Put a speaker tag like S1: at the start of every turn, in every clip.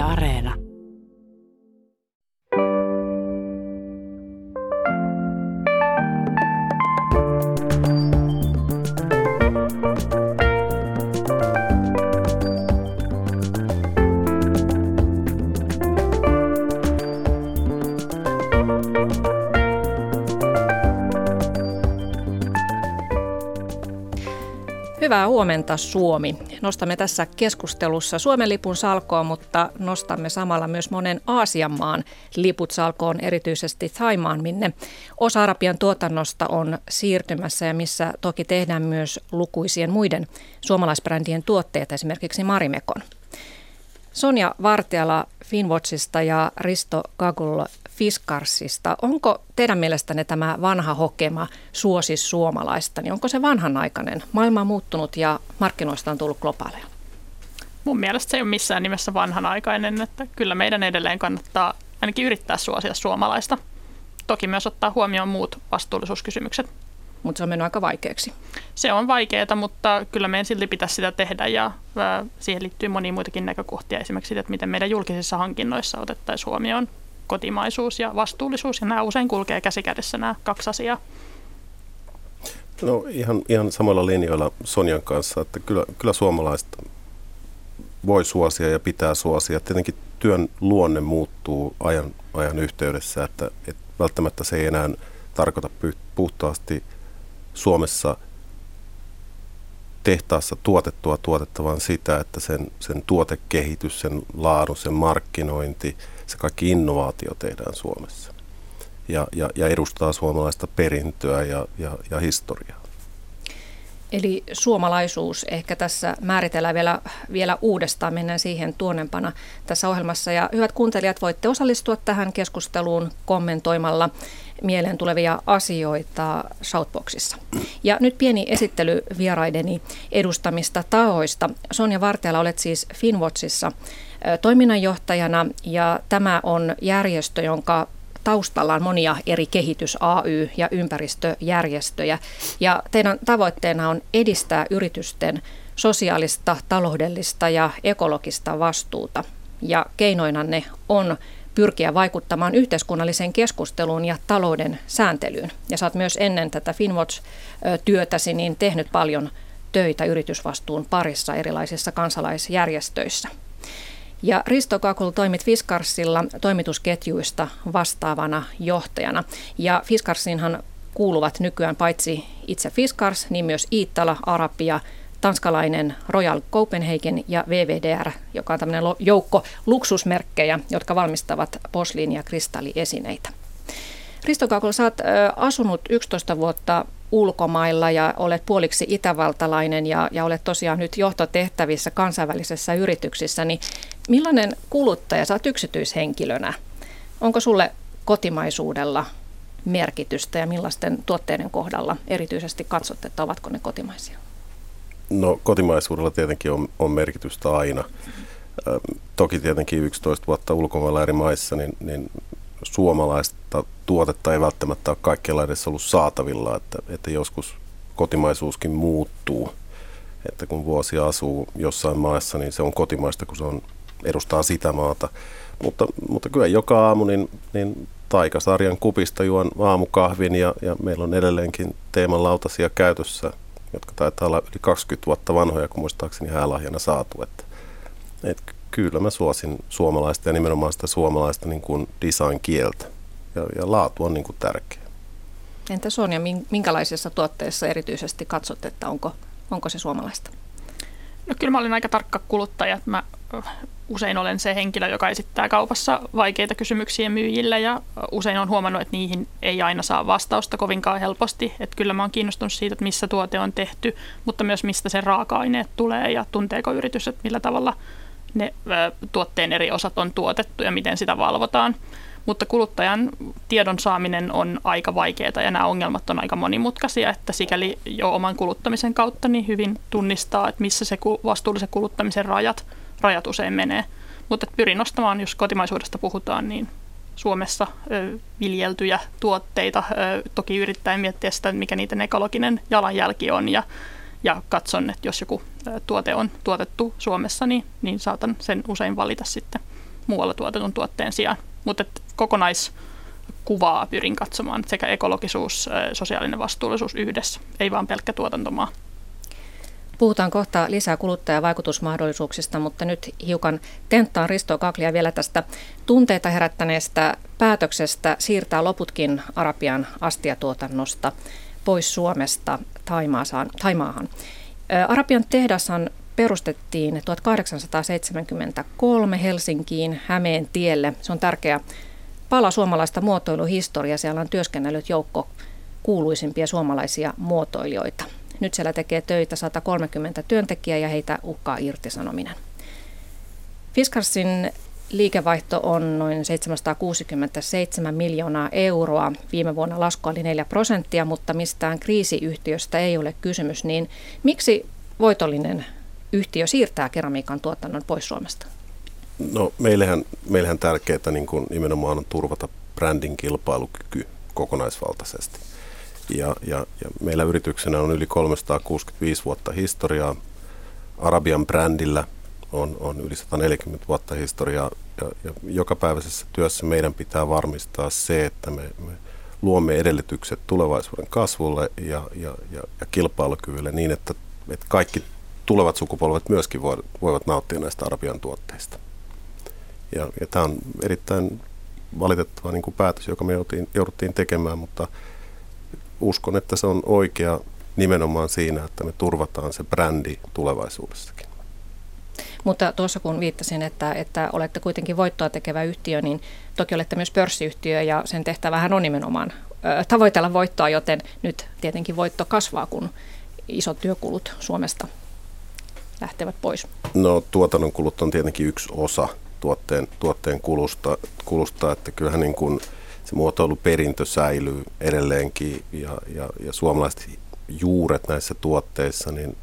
S1: Areena.
S2: Hyvää huomenta Suomi. Nostamme tässä keskustelussa Suomen lipun salkoon, mutta nostamme samalla myös monen Aasian maan liput salkoon, erityisesti Thaimaan, minne osa Arabian tuotannosta on siirtymässä ja missä toki tehdään myös lukuisien muiden suomalaisbrändien tuotteita, esimerkiksi Marimekon. Sonja Vartiala Finnwatchista ja Risto Gagul Fiskarsista. Onko teidän mielestänne tämä vanha hokema suosi suomalaista, niin onko se vanhanaikainen? Maailma on muuttunut ja markkinoista on tullut globaaleja.
S3: Mun mielestä se ei ole missään nimessä vanhanaikainen, että kyllä meidän edelleen kannattaa ainakin yrittää suosia suomalaista. Toki myös ottaa huomioon muut vastuullisuuskysymykset.
S2: Mutta se on mennyt aika vaikeaksi.
S3: Se on vaikeaa, mutta kyllä meidän silti pitäisi sitä tehdä ja siihen liittyy monia muitakin näkökohtia. Esimerkiksi siitä, että miten meidän julkisissa hankinnoissa otettaisiin huomioon kotimaisuus ja vastuullisuus, ja nämä usein kulkee käsi kädessä nämä kaksi asiaa.
S4: No ihan samalla linjoilla Sonjan kanssa, että kyllä suomalaista voi suosia ja pitää suosia. Tietenkin työn luonne muuttuu ajan yhteydessä, että välttämättä se ei enää tarkoita puhtaasti Suomessa tehtaassa tuotettua tuotetta, vaan sitä, että sen tuotekehitys, sen laadun, sen markkinointi, se kaikki innovaatio tehdään Suomessa ja edustaa suomalaista perintöä ja historiaa.
S2: Eli suomalaisuus ehkä tässä määritellään vielä uudestaan, mennään siihen tuonnempana tässä ohjelmassa. Ja hyvät kuuntelijat, voitte osallistua tähän keskusteluun kommentoimalla mieleen tulevia asioita Shoutboxissa. Ja nyt pieni esittely vieraideni edustamista tahoista. Sonja Vartiala, olet siis Finnwatchissa toiminnanjohtajana, ja tämä on järjestö, jonka taustalla on monia eri kehitys-, AY- ja ympäristöjärjestöjä. Ja teidän tavoitteena on edistää yritysten sosiaalista, taloudellista ja ekologista vastuuta. Ja keinoinanne on pyrkiä vaikuttamaan yhteiskunnalliseen keskusteluun ja talouden sääntelyyn. Ja sä oot myös ennen tätä Finnwatch-työtäsi niin tehnyt paljon töitä yritysvastuun parissa erilaisissa kansalaisjärjestöissä. Ja Risto Gagul, toimit Fiskarsilla toimitusketjuista vastaavana johtajana. Ja Fiskarsinhan kuuluvat nykyään paitsi itse Fiskars, niin myös Iittala, Arabia, tanskalainen Royal Copenhagen ja VVDR, joka on tämmöinen joukko luksusmerkkejä, jotka valmistavat posliini- ja kristalliesineitä. Risto Gagul, sä oot asunut 11 vuotta ulkomailla ja olet puoliksi itävaltalainen ja olet tosiaan nyt johtotehtävissä kansainvälisissä yrityksissä, niin millainen kuluttaja sä oot yksityishenkilönä? Onko sulle kotimaisuudella merkitystä ja millaisten tuotteiden kohdalla erityisesti katsot, että ovatko ne kotimaisia?
S4: No kotimaisuudella tietenkin on merkitystä aina. Toki tietenkin 11 vuotta ulkomailla eri maissa, niin suomalaista tuotetta ei välttämättä ole kaikkialla edes ollut saatavilla, että joskus kotimaisuuskin muuttuu. Että kun vuosia asuu jossain maassa, niin se on kotimaista, kun se edustaa sitä maata. Mutta kyllä joka aamu niin Taikasarjan kupista juon aamukahvin ja meillä on edelleenkin teemanlautasia käytössä, jotka taitaa olla yli 20 vuotta vanhoja, kun muistaakseni häälahjana saatu. Että kyllä mä suosin suomalaista ja nimenomaan sitä suomalaista niin kuin design-kieltä ja laatu on niin kuin tärkeä.
S2: Entä Sonja, minkälaisessa tuotteessa erityisesti katsot, että onko se suomalaista?
S3: No kyllä mä olen aika tarkka kuluttaja. Mä usein olen se henkilö, joka esittää kaupassa vaikeita kysymyksiä myyjille ja usein on huomannut, että niihin ei aina saa vastausta kovinkaan helposti. Että kyllä mä oon kiinnostunut siitä, että missä tuote on tehty, mutta myös mistä sen raaka-aineet tulee ja tunteeko yritys, että millä tavalla ne tuotteen eri osat on tuotettu ja miten sitä valvotaan. Mutta kuluttajan tiedon saaminen on aika vaikeaa ja nämä ongelmat on aika monimutkaisia, että sikäli jo oman kuluttamisen kautta niin hyvin tunnistaa, että missä se vastuullisen kuluttamisen rajat usein menee. Mutta pyrin nostamaan, jos kotimaisuudesta puhutaan, niin Suomessa viljeltyjä tuotteita. Toki yrittäen miettiä sitä, mikä niiden ekologinen jalanjälki on ja katson, että jos joku tuote on tuotettu Suomessa, niin saatan sen usein valita sitten muualla tuotetun tuotteen sijaan. Mutta kokonaiskuvaa pyrin katsomaan, sekä ekologisuus, sosiaalinen vastuullisuus yhdessä, ei vaan pelkkä tuotantomaa.
S2: Puhutaan kohta lisää kuluttajavaikutusmahdollisuuksista, mutta nyt hiukan tenttaan Risto Kaklia vielä tästä tunteita herättäneestä päätöksestä siirtää loputkin Arabian astiatuotannosta pois Suomesta Thaimaahan. Arabian tehdashan perustettiin 1873 Helsinkiin Hämeentielle. Se on tärkeä pala suomalaista muotoiluhistoriaa. Siellä on työskennellyt joukko kuuluisimpia suomalaisia muotoilijoita. Nyt siellä tekee töitä 130 työntekijää ja heitä uhkaa irtisanominen. Fiskarsin liikevaihto on noin 767 miljoonaa euroa. Viime vuonna lasku oli 4%, mutta mistään kriisiyhtiöstä ei ole kysymys. Niin miksi voitollinen yhtiö siirtää keramiikan tuotannon pois Suomesta?
S4: No meillähän tärkeää niin kuin nimenomaan on turvata brändin kilpailukyky kokonaisvaltaisesti. Ja meillä yrityksenä on yli 365 vuotta historiaa. Arabian brändillä on yli 140 vuotta historiaa. Ja jokapäiväisessä työssä meidän pitää varmistaa se, että me luomme edellytykset tulevaisuuden kasvulle ja kilpailukyvylle niin, että kaikki tulevat sukupolvet myöskin voivat nauttia näistä Arabian tuotteista. Ja tämä on erittäin valitettava niin kuin päätös, joka me jouduttiin tekemään, mutta uskon, että se on oikea nimenomaan siinä, että me turvataan se brändi tulevaisuudessakin.
S2: Mutta tuossa kun viittasin, että olette kuitenkin voittoa tekevä yhtiö, niin toki olette myös pörssiyhtiö ja sen tehtävähän on nimenomaan tavoitella voittoa, joten nyt tietenkin voitto kasvaa, kun isot työkulut Suomesta lähtevät pois. No
S4: tuotannon kulut on tietenkin yksi osa tuotteen kulusta, että kyllähän niin kuin se muotoiluperintö säilyy edelleenkin ja suomalaiset juuret näissä tuotteissa, niin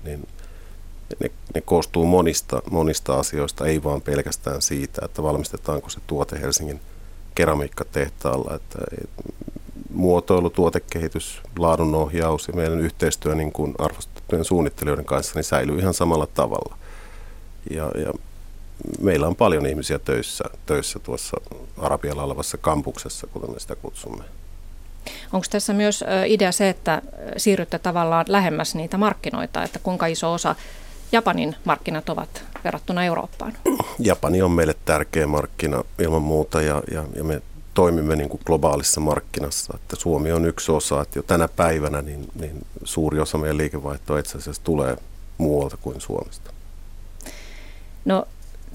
S4: ne koostuu monista asioista, ei vaan pelkästään siitä, että valmistetaanko se tuote Helsingin keramiikkatehtaalla. Että muotoilu, tuotekehitys, laadunohjaus ja meidän yhteistyö niin kuin arvostettujen suunnittelijoiden kanssa niin säilyy ihan samalla tavalla. Ja meillä on paljon ihmisiä töissä tuossa Arabialla olevassa kampuksessa, kuten me sitä kutsumme.
S2: Onko tässä myös idea se, että siirrytte tavallaan lähemmäs niitä markkinoita, että kuinka iso osa Japanin markkinat ovat verrattuna Eurooppaan?
S4: Japani on meille tärkeä markkina ilman muuta ja me toimimme niin kuin globaalissa markkinassa. Että Suomi on yksi osa, että jo tänä päivänä niin suuri osa meidän liikevaihtoa itse asiassa tulee muualta kuin Suomesta.
S2: No,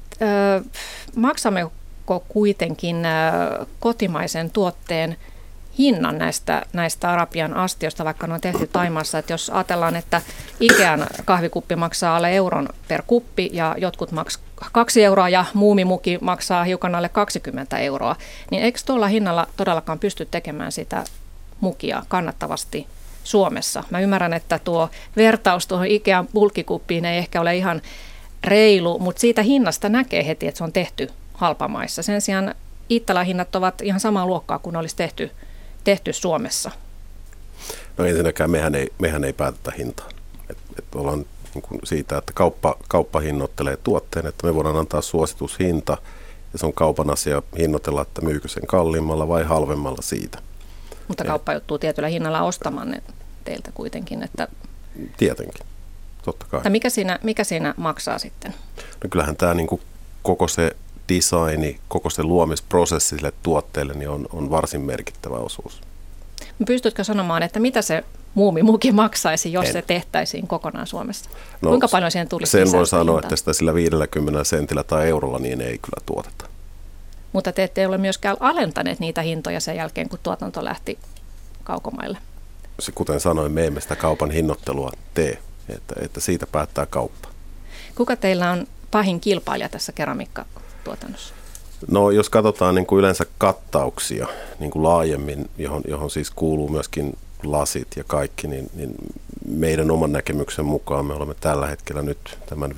S2: maksammeko kuitenkin kotimaisen tuotteen hinnan näistä Arabian astioista, vaikka ne on tehty Thaimaassa, että jos ajatellaan, että Ikean kahvikuppi maksaa alle euron per kuppi ja jotkut maksaa 2 euroa ja Muumimuki maksaa hiukan alle 20 euroa, niin eikö tuolla hinnalla todellakaan pysty tekemään sitä mukia kannattavasti Suomessa? Mä ymmärrän, että tuo vertaus tuohon Ikean bulkkikuppiin ei ehkä ole ihan reilu, mutta siitä hinnasta näkee heti, että se on tehty halpamaissa. Sen sijaan Iittalan hinnat ovat ihan samaa luokkaa kuin olisi tehty Suomessa.
S4: No ensinnäkään mehän ei päätetä hintaa. Et ollaan niin kuin siitä, että kauppa hinnoittelee tuotteen, että me voidaan antaa suositushinta ja se on kaupan asia hinnoitella, että myykö sen kalliimmalla vai halvemmalla siitä.
S2: Mutta kauppa joutuu tietyllä hinnalla ostamaan ne teiltä kuitenkin. Että
S4: tietenkin, totta kai.
S2: Mikä siinä maksaa sitten?
S4: No kyllähän tämä niin kuin koko se designi, koko se luomisprosessi sille tuotteelle niin on varsin merkittävä osuus.
S2: Pystytkö sanomaan, että mitä se Muumimuki maksaisi, jos se tehtäisiin kokonaan Suomessa? No, kuinka paljon siihen tulisi
S4: sen voi sanoa, että sitä sillä 50 sentillä tai eurolla niin ei kyllä tuoteta.
S2: Mutta te ette ole myöskään alentaneet niitä hintoja sen jälkeen, kun tuotanto lähti kaukomaille.
S4: Kuten sanoin, me emme sitä kaupan hinnoittelua tee, että siitä päättää kauppa.
S2: Kuka teillä on pahin kilpailija tässä keramiikkatuotannossa?
S4: No jos katsotaan niin kuin yleensä kattauksia niin kuin laajemmin, johon siis kuuluu myöskin lasit ja kaikki, niin meidän oman näkemyksen mukaan me olemme tällä hetkellä nyt tämän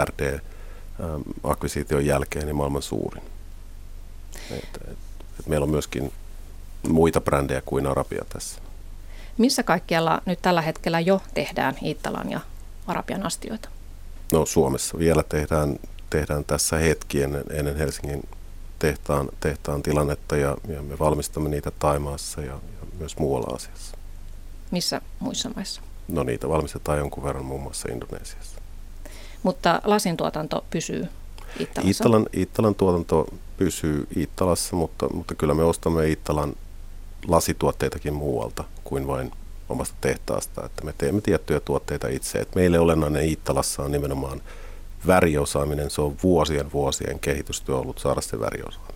S4: VVRD-akvisiition jälkeen niin maailman suurin. Et meillä on myöskin muita brändejä kuin Arabia tässä.
S2: Missä kaikkialla nyt tällä hetkellä jo tehdään Iittalan ja Arabian astioita?
S4: No Suomessa vielä tehdään tässä hetki ennen Helsingin tehtaan tilannetta ja me valmistamme niitä Thaimaassa ja myös muualla Aasiassa.
S2: Missä muissa maissa?
S4: No niitä valmistetaan jonkun verran muun muassa Indonesiassa.
S2: Mutta lasin tuotanto pysyy Iittalassa?
S4: Iittalan tuotanto pysyy Iittalassa, mutta kyllä me ostamme Iittalan lasituotteitakin muualta kuin vain omasta tehtaasta. Että me teemme tiettyjä tuotteita itse. Et meille olennainen Iittalassa on nimenomaan väriosaaminen. Se on vuosien kehitystyö ollut saada se väriosaaminen.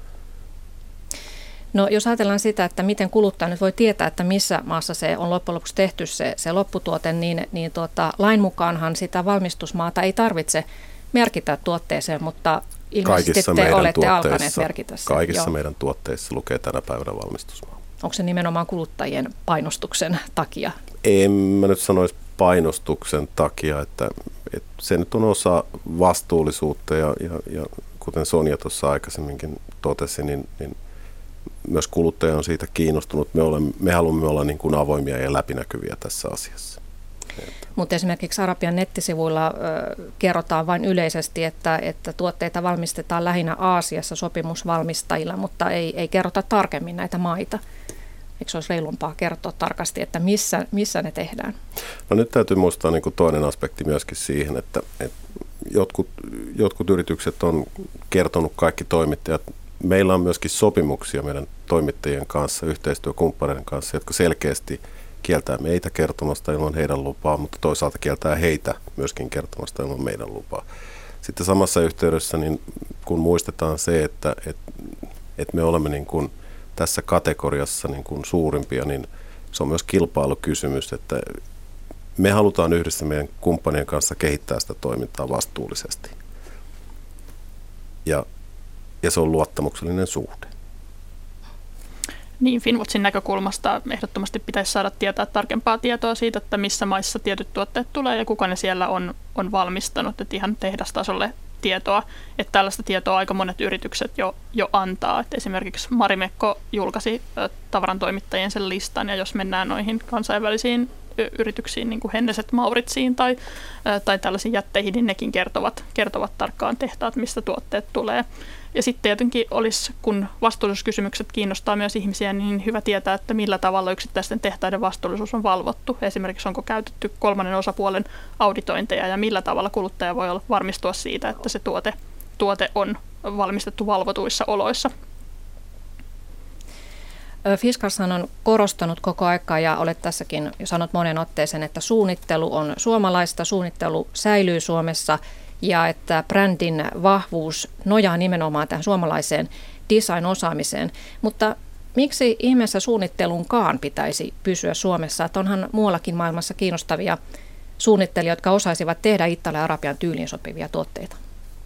S2: No jos ajatellaan sitä, että miten kuluttaja nyt voi tietää, että missä maassa se on loppujen lopuksi tehty se lopputuote, niin lain mukaanhan sitä valmistusmaata ei tarvitse merkitä tuotteeseen, mutta ilmeisesti te olette alkaneet merkitä sen.
S4: Kaikissa meidän tuotteissa lukee tänä päivänä valmistusmaa.
S2: Onko se nimenomaan kuluttajien painostuksen takia?
S4: En mä nyt sanoisi painostuksen takia, että se nyt on osa vastuullisuutta ja kuten Sonja tuossa aikaisemminkin totesi, niin myös kuluttaja on siitä kiinnostunut. Me haluamme olla niin kuin avoimia ja läpinäkyviä tässä asiassa.
S2: Mutta esimerkiksi Arabian nettisivuilla kerrotaan vain yleisesti, että tuotteita valmistetaan lähinnä Aasiassa sopimusvalmistajilla, mutta ei kerrota tarkemmin näitä maita. Eikö se olisi reilumpaa kertoa tarkasti, että missä ne tehdään? No
S4: nyt täytyy muistaa niin kuin toinen aspekti myöskin siihen, että jotkut yritykset on kertonut kaikki toimittajat. Meillä on myöskin sopimuksia meidän toimittajien kanssa, yhteistyökumppaneiden kanssa, jotka selkeästi kieltää meitä kertomasta ilman heidän lupaa, mutta toisaalta kieltää heitä myöskin kertomasta ilman meidän lupaa. Sitten samassa yhteydessä, niin kun muistetaan se, että me olemme niin kuin tässä kategoriassa niin kuin suurimpia, niin se on myös kilpailukysymys, että me halutaan yhdessä meidän kumppanien kanssa kehittää sitä toimintaa vastuullisesti. Ja se on luottamuksellinen suhde.
S3: Niin, Finnwatchin näkökulmasta ehdottomasti pitäisi saada tietää tarkempaa tietoa siitä, että missä maissa tietyt tuotteet tulee ja kuka ne siellä on valmistanut, että ihan tehdastasolle tietoa. Että tällaista tietoa aika monet yritykset jo antaa. Että esimerkiksi Marimekko julkaisi tavarantoimittajien sen listan, ja jos mennään noihin kansainvälisiin yrityksiin, niin kuin Henneset, Mauritsiin tai tällaisiin jätteihin, niin nekin kertovat tarkkaan tehtaat, mistä tuotteet tulee. Ja sitten tietenkin olisi, kun vastuullisuuskysymykset kiinnostaa myös ihmisiä, niin hyvä tietää, että millä tavalla yksittäisten tehtaiden vastuullisuus on valvottu. Esimerkiksi onko käytetty kolmannen osapuolen auditointeja ja millä tavalla kuluttaja voi varmistua siitä, että se tuote on valmistettu valvotuissa oloissa.
S2: Fiskarshan on korostanut koko aikaa ja olet tässäkin sanonut monen otteeseen, että suunnittelu on suomalaista, suunnittelu säilyy Suomessa ja että brändin vahvuus nojaa nimenomaan tähän suomalaiseen design-osaamiseen. Mutta miksi ihmeessä suunnittelunkaan pitäisi pysyä Suomessa? Että onhan muuallakin maailmassa kiinnostavia suunnittelijoita, jotka osaisivat tehdä Italia ja Arabian tyyliin sopivia tuotteita.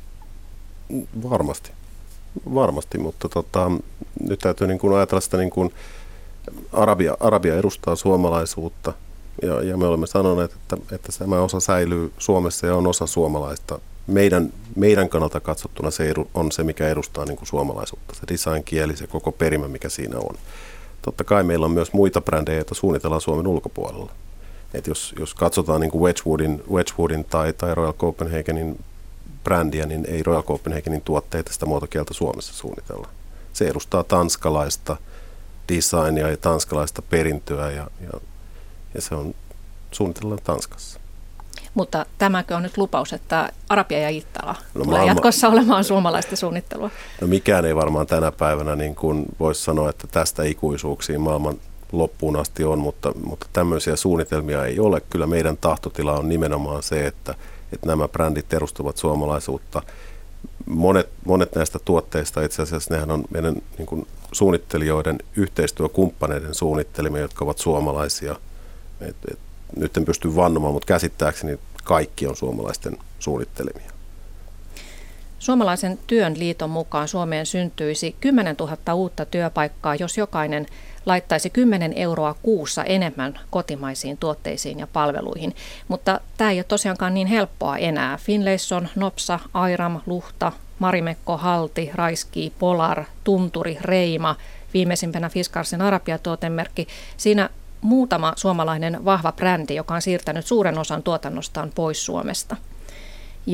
S4: Varmasti, mutta nyt täytyy niin kuin ajatella sitä, niin kuin Arabia edustaa suomalaisuutta ja me olemme sanoneet, että tämä osa säilyy Suomessa ja on osa suomalaista. Meidän kannalta katsottuna se on se, mikä edustaa niin kuin suomalaisuutta, se design-kieli, se koko perimä, mikä siinä on. Totta kai meillä on myös muita brändejä, joita suunnitellaan Suomen ulkopuolella. Et jos katsotaan niin kuin Wedgwoodin tai Royal Copenhagenin brändiä, niin ei Royal Copenhagenin tuotteita sitä muotokieltä Suomessa suunnitella. Se edustaa tanskalaista designia ja tanskalaista perintöä ja se on suunnitellaan Tanskassa.
S2: Mutta tämäkö on nyt lupaus, että Arabia ja Iittala tulee jatkossa olemaan suomalaista suunnittelua?
S4: No mikään ei varmaan tänä päivänä niin kuin voisi sanoa, että tästä ikuisuuksiin maailman loppuun asti on, mutta tämmöisiä suunnitelmia ei ole. Kyllä meidän tahtotila on nimenomaan se, että nämä brändit edustavat suomalaisuutta. Monet näistä tuotteista itse asiassa nehän on meidän niin kuin suunnittelijoiden yhteistyökumppaneiden suunnittelimia, jotka ovat suomalaisia. Nyt en pysty vannomaan, mutta käsittääkseni kaikki on suomalaisten suunnittelimia.
S2: Suomalaisen työn liiton mukaan Suomeen syntyisi 10 000 uutta työpaikkaa, jos jokainen laittaisi 10 euroa kuussa enemmän kotimaisiin tuotteisiin ja palveluihin. Mutta tämä ei ole tosiaankaan niin helppoa enää. Finlayson, Nopsa, Airam, Luhta, Marimekko, Halti, Raiski, Polar, Tunturi, Reima, viimeisimpänä Fiskarsin Arabia-tuotemerkki. Siinä muutama suomalainen vahva brändi, joka on siirtänyt suuren osan tuotannostaan pois Suomesta. Ja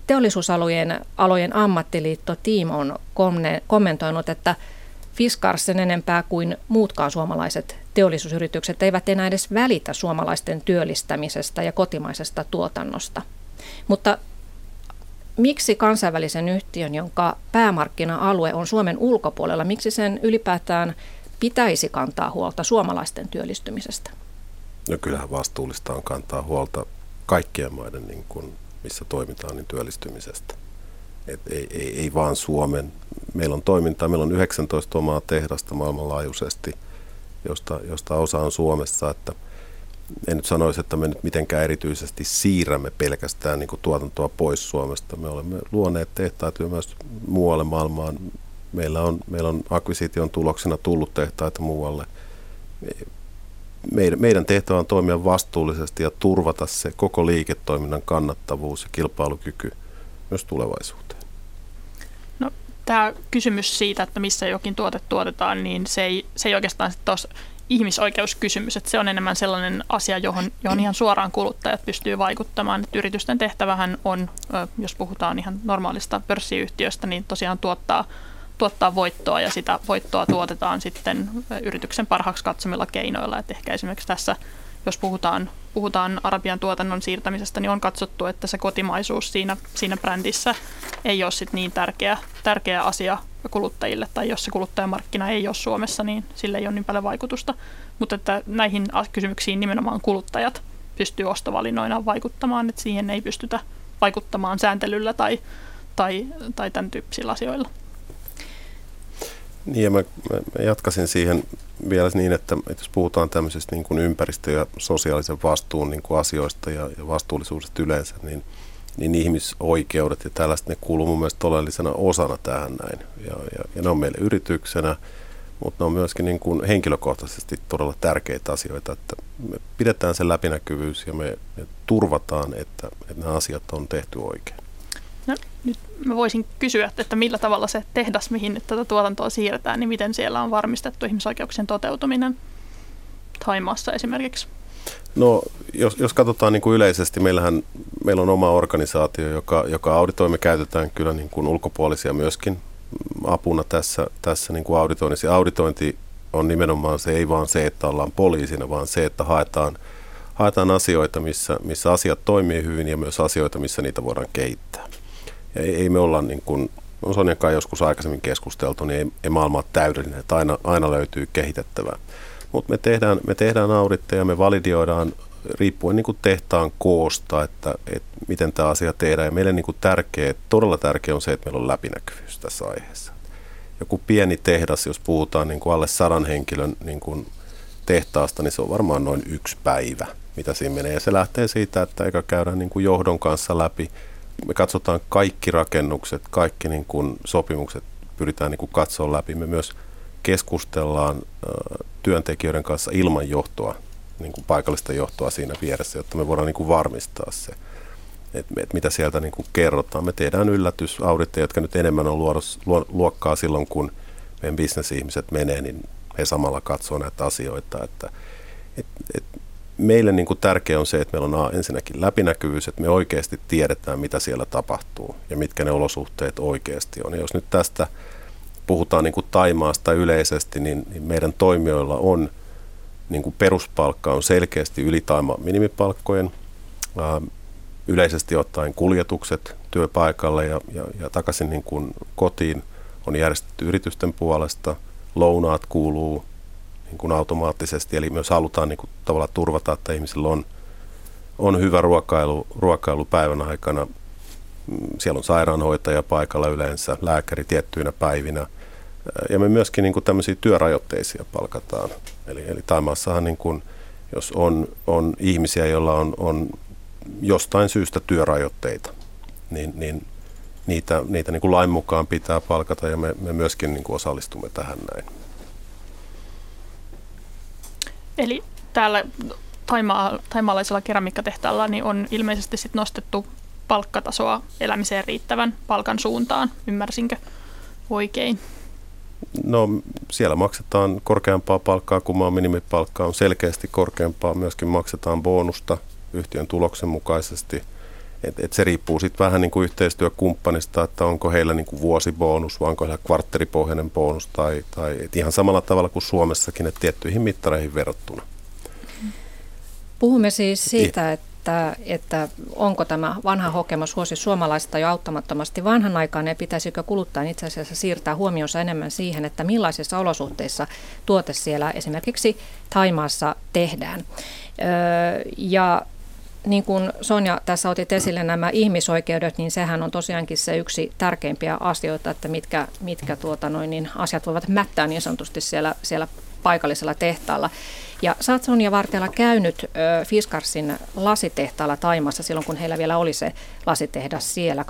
S2: teollisuusalojen ammattiliitto Team on kommentoinut, että Fiskars sen enempää kuin muutkaan suomalaiset teollisuusyritykset eivät enää edes välitä suomalaisten työllistämisestä ja kotimaisesta tuotannosta. Mutta miksi kansainvälisen yhtiön, jonka päämarkkina-alue on Suomen ulkopuolella, miksi sen ylipäätään pitäisi kantaa huolta suomalaisten työllistymisestä?
S4: No kyllähän vastuullista on kantaa huolta kaikkien maiden, niin kuin, missä toimitaan, niin työllistymisestä. Ei vaan Suomen. Meillä on toimintaa, meillä on 19 omaa tehdasta maailmanlaajuisesti, josta osa on Suomessa. Että en nyt sanoisi, että me nyt mitenkään erityisesti siirrämme pelkästään niin kuin tuotantoa pois Suomesta. Me olemme luoneet tehtaita myös muualle maailmaan. Meillä on akvisiition tuloksena tullut tehtaita muualle. Meidän tehtävä on toimia vastuullisesti ja turvata se koko liiketoiminnan kannattavuus ja kilpailukyky myös tulevaisuuteen.
S3: No, tämä kysymys siitä, että missä jokin tuote tuotetaan, niin se ei oikeastaan sitten ole ihmisoikeuskysymys. Että se on enemmän sellainen asia, johon ihan suoraan kuluttajat pystyy vaikuttamaan. Että yritysten tehtävähän on, jos puhutaan ihan normaalista pörssiyhtiöstä, niin tosiaan tuottaa voittoa ja sitä voittoa tuotetaan sitten yrityksen parhaaksi katsomilla keinoilla. Et ehkä esimerkiksi tässä, jos puhutaan Arabian tuotannon siirtämisestä, niin on katsottu, että se kotimaisuus siinä brändissä ei ole sit niin tärkeä asia kuluttajille, tai jos se kuluttajamarkkina ei ole Suomessa, niin sillä ei ole niin paljon vaikutusta. Mutta että näihin kysymyksiin nimenomaan kuluttajat pystyy ostovalinnoinaan vaikuttamaan, että siihen ei pystytä vaikuttamaan sääntelyllä tai tämän tyyppisillä asioilla.
S4: Niin, ja mä jatkasin siihen vielä niin, että jos puhutaan tämmöisestä niin kuin ympäristö- ja sosiaalisen vastuun niin kuin asioista ja vastuullisuudesta yleensä, niin ihmisoikeudet ja tällaiset, ne kuuluu mun mielestä oleellisena osana tähän näin. Ja ne on meille yrityksenä, mutta ne on myöskin niin kuin henkilökohtaisesti todella tärkeitä asioita, että me pidetään se läpinäkyvyys ja me turvataan, että nämä asiat on tehty oikein.
S3: No, nyt mä voisin kysyä, että millä tavalla se tehdas, mihin nyt tätä tuotantoa siirretään, niin miten siellä on varmistettu ihmisoikeuksien toteutuminen Thaimaassa esimerkiksi?
S4: No, jos katsotaan niin kuin yleisesti, meillä on oma organisaatio, joka auditoi. Me käytetään kyllä niin kuin ulkopuolisia myöskin apuna tässä niin kuin auditoinnissa. Ja auditointi on nimenomaan se, ei vaan se, että ollaan poliisina, vaan se, että haetaan asioita, missä asiat toimii hyvin ja myös asioita, missä niitä voidaan kehittää. Ja ei me olla, niin kuin on Sonjankaan joskus aikaisemmin keskusteltu, niin ei maailma ole täydellinen, että aina löytyy kehitettävää. Mutta me tehdään auditteja, me validioidaan riippuen niin kuin tehtaan koosta, että miten tämä asia tehdään. Ja meille niin kuin todella tärkeä on se, että meillä on läpinäkyvyys tässä aiheessa. Joku pieni tehdas, jos puhutaan niin kuin alle 100 henkilön niin kuin tehtaasta, niin se on varmaan noin 1 päivä, mitä siinä menee. Ja se lähtee siitä, että eikä käydä niin kuin johdon kanssa läpi. Me katsotaan kaikki rakennukset, kaikki niin kuin sopimukset pyritään niin kuin katsoa läpi. Me myös keskustellaan työntekijöiden kanssa ilman johtoa, niin kuin paikallista johtoa siinä vieressä, jotta me voidaan niin kuin varmistaa se, että mitä sieltä niin kuin kerrotaan. Me tehdään yllätysauditteja, jotka nyt enemmän on luokkaa silloin, kun meidän bisnesihmiset menee, niin he samalla katsoo näitä asioita. Että meille niin kuin tärkeää on se, että meillä on ensinnäkin läpinäkyvyys, että me oikeasti tiedetään, mitä siellä tapahtuu ja mitkä ne olosuhteet oikeasti on. Ja jos nyt tästä puhutaan niin kuin Thaimaasta yleisesti, niin meidän toimijoilla on niin kuin peruspalkka on selkeästi yli Thaimaan minimipalkkojen. Yleisesti ottaen kuljetukset työpaikalle ja takaisin niin kuin kotiin on järjestetty yritysten puolesta. Lounaat kuuluu niin kuin automaattisesti, eli myös halutaan niin kuin tavallaan turvata, että ihmisillä on hyvä ruokailu päivän aikana. Siellä on sairaanhoitaja paikalla yleensä, lääkäri tiettyinä päivinä. Ja me myöskin niin kuin tämmöisiä työrajoitteisia palkataan. Eli Thaimaassahan, niin kuin, jos on ihmisiä, joilla on jostain syystä työrajoitteita, niin niitä niin kuin lain mukaan pitää palkata ja me myöskin niin kuin osallistumme tähän näin.
S3: Eli täällä thaimaalaisella keramiikkatehtaalla niin on ilmeisesti sit nostettu palkkatasoa elämiseen riittävän palkan suuntaan. Ymmärsinkö oikein?
S4: No siellä maksetaan korkeampaa palkkaa kuin maan minimipalkkaa, on selkeästi korkeampaa. Myöskin maksetaan bonusta yhtiön tuloksen mukaisesti. Se riippuu sitten vähän niin kuin yhteistyökumppanista, että onko heillä niin kuin vuosibonus vai onko heillä kvartteripohjainen bonus tai ihan samalla tavalla kuin Suomessakin, että tiettyihin mittareihin verrattuna.
S2: Puhumme siis siitä, että onko tämä vanha hokemus huosi suomalaista jo auttamattomasti vanhanaikainen ja pitäisikö kuluttajan itse asiassa siirtää huomionsa enemmän siihen, että millaisissa olosuhteissa tuote siellä esimerkiksi Thaimaassa tehdään. Ja niin kuin Sonja tässä otit esille nämä ihmisoikeudet, niin sehän on tosiaankin se yksi tärkeimpiä asioita, että mitkä asiat voivat mättää niin sanotusti siellä paikallisella tehtaalla. Ja sä oot, Sonja Vartela, käynyt Fiskarsin lasitehtaalla Thaimaassa silloin, kun heillä vielä oli se lasitehdas siellä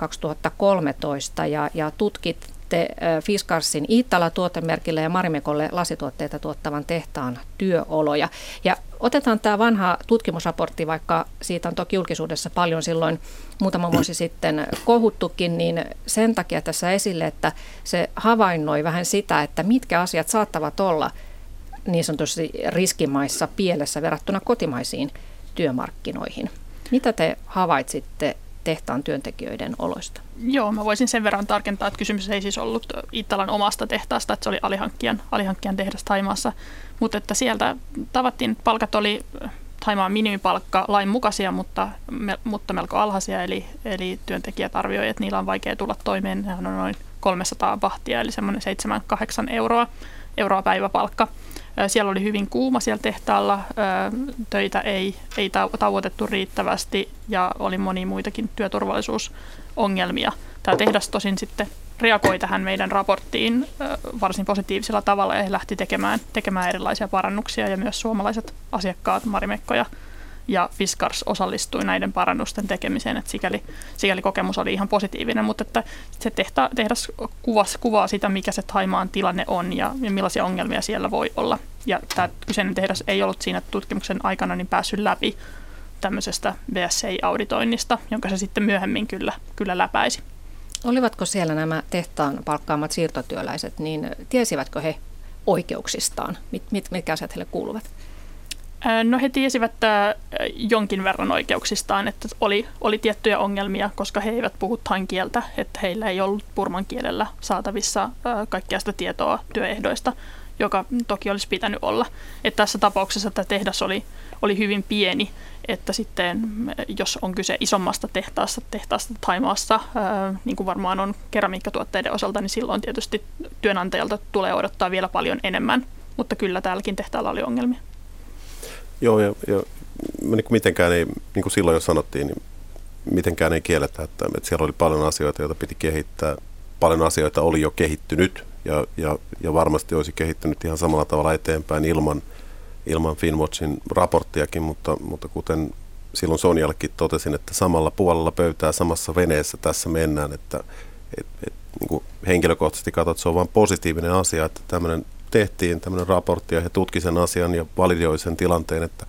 S2: 2013 ja tutkitte Fiskarsin Iittala-tuotemerkille ja Marimekolle lasituotteita tuottavan tehtaan työoloja. Ja otetaan tämä vanha tutkimusraportti, vaikka siitä on toki julkisuudessa paljon silloin muutama vuosi sitten kohuttukin, niin sen takia tässä esille, että se havainnoi vähän sitä, että mitkä asiat saattavat olla niin sanotusti riskimaissa pielessä verrattuna kotimaisiin työmarkkinoihin. Mitä te havaitsitte tehtaan työntekijöiden oloista?
S3: Joo, mä voisin sen verran tarkentaa, että kysymys ei siis ollut Iittalan omasta tehtaasta, että se oli alihankkijan tehdas Thaimaassa, mutta että sieltä tavattiin, että palkat oli Thaimaan minimipalkka lain mukaisia, mutta melko alhaisia, eli työntekijät arvioivat, että niillä on vaikea tulla toimeen. Nehän on noin 300 bahtia, eli semmoinen 7-8 euroa päiväpalkka. Siellä oli hyvin kuuma siellä tehtaalla, töitä ei tauotettu riittävästi ja oli monia muitakin työturvallisuusongelmia. Tämä tehdas tosin sitten reagoi tähän meidän raporttiin varsin positiivisella tavalla ja he lähti tekemään erilaisia parannuksia ja myös suomalaiset asiakkaat, Marimekko ja Fiskars osallistui näiden parannusten tekemiseen, että sikäli kokemus oli ihan positiivinen, mutta että se tehdas kuvaa sitä, mikä se Thaimaan tilanne on ja millaisia ongelmia siellä voi olla. Ja tämä kyseinen tehdas ei ollut siinä tutkimuksen aikana niin päässyt läpi tämmöisestä BSCI-auditoinnista, jonka se sitten myöhemmin kyllä läpäisi.
S2: Olivatko siellä nämä tehtaan palkkaamat siirtotyöläiset, niin tiesivätkö he oikeuksistaan? Mitkä asiat heille kuuluvat?
S3: No he tiesivät jonkin verran oikeuksistaan, että oli tiettyjä ongelmia, koska he eivät puhu thain kieltä, että heillä ei ollut burman kielellä saatavissa kaikkea sitä tietoa työehdoista, joka toki olisi pitänyt olla. Että tässä tapauksessa tämä tehdas oli hyvin pieni, että sitten jos on kyse isommasta tehtaasta Thaimaassa, niin kuin varmaan on keramiikkatuotteiden osalta, niin silloin tietysti työnantajalta tulee odottaa vielä paljon enemmän, mutta kyllä täälläkin tehtaalla oli ongelmia.
S4: Joo, ja niin kuin mitenkään ei, niin kuin silloin jo sanottiin, niin mitenkään ei kielletä, että siellä oli paljon asioita, joita piti kehittää. Paljon asioita oli jo kehittynyt ja varmasti olisi kehittynyt ihan samalla tavalla eteenpäin ilman Finnwatchin raporttiakin, mutta kuten silloin Sonjallekin totesin, että samalla puolella pöytää samassa veneessä tässä mennään, että niin kuin henkilökohtaisesti katsot, että se on vain positiivinen asia, että tehtiin tämmöinen raportti ja he tutki sen asian ja validioi sen tilanteen, että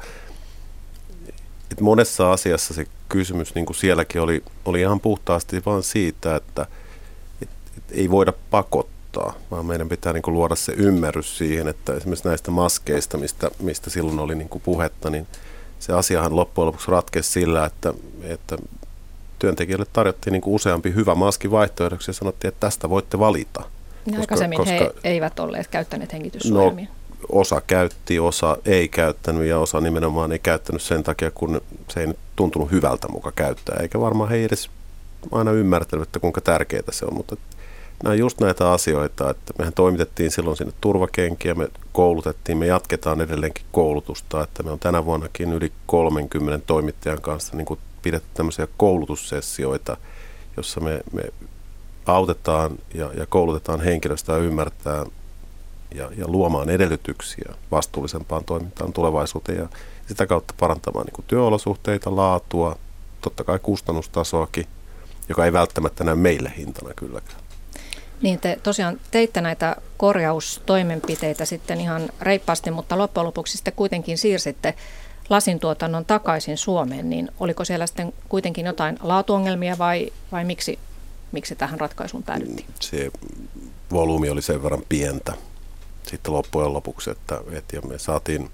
S4: monessa asiassa se kysymys, niin kuin sielläkin oli ihan puhtaasti vaan siitä, että ei voida pakottaa, vaan meidän pitää niin kuin luoda se ymmärrys siihen, että esimerkiksi näistä maskeista, mistä silloin oli niin kuin puhetta, niin se asiahan loppujen lopuksi ratkesi sillä, että työntekijöille tarjottiin niin kuin useampi hyvä maski vaihtoehdoksi ja sanottiin, että tästä voitte valita.
S2: Aikaisemmin he eivät olleet käyttäneet hengityssuojelmia.
S4: No, osa käytti, osa ei käyttänyt ja osa nimenomaan ei käyttänyt sen takia, kun se ei nyt tuntunut hyvältä muka käyttää. Eikä varmaan he edes aina ymmärtänyt, että kuinka tärkeää se on. Mutta nämä on just näitä asioita, että mehän toimitettiin silloin sinne turvakenkiä, me koulutettiin, me jatketaan edelleenkin koulutusta. Että me on tänä vuonnakin yli 30 toimittajan kanssa niin kuin pidetty tämmöisiä koulutussessioita, jossa me autetaan ja koulutetaan henkilöstöä ymmärtää ja luomaan edellytyksiä vastuullisempaan toimintaan tulevaisuuteen ja sitä kautta parantamaan niin kuin työolosuhteita, laatua, totta kai kustannustasoakin, joka ei välttämättä näy meille hintana kylläkään.
S2: Niin te tosiaan teitte näitä korjaustoimenpiteitä sitten ihan reippaasti, mutta loppujen lopuksi sitten kuitenkin siirsitte lasintuotannon takaisin Suomeen, niin oliko siellä sitten kuitenkin jotain laatuongelmia vai miksi tähän ratkaisuun päädyttiin?
S4: Se volyymi oli sen verran pientä sitten loppujen lopuksi, että me saatiin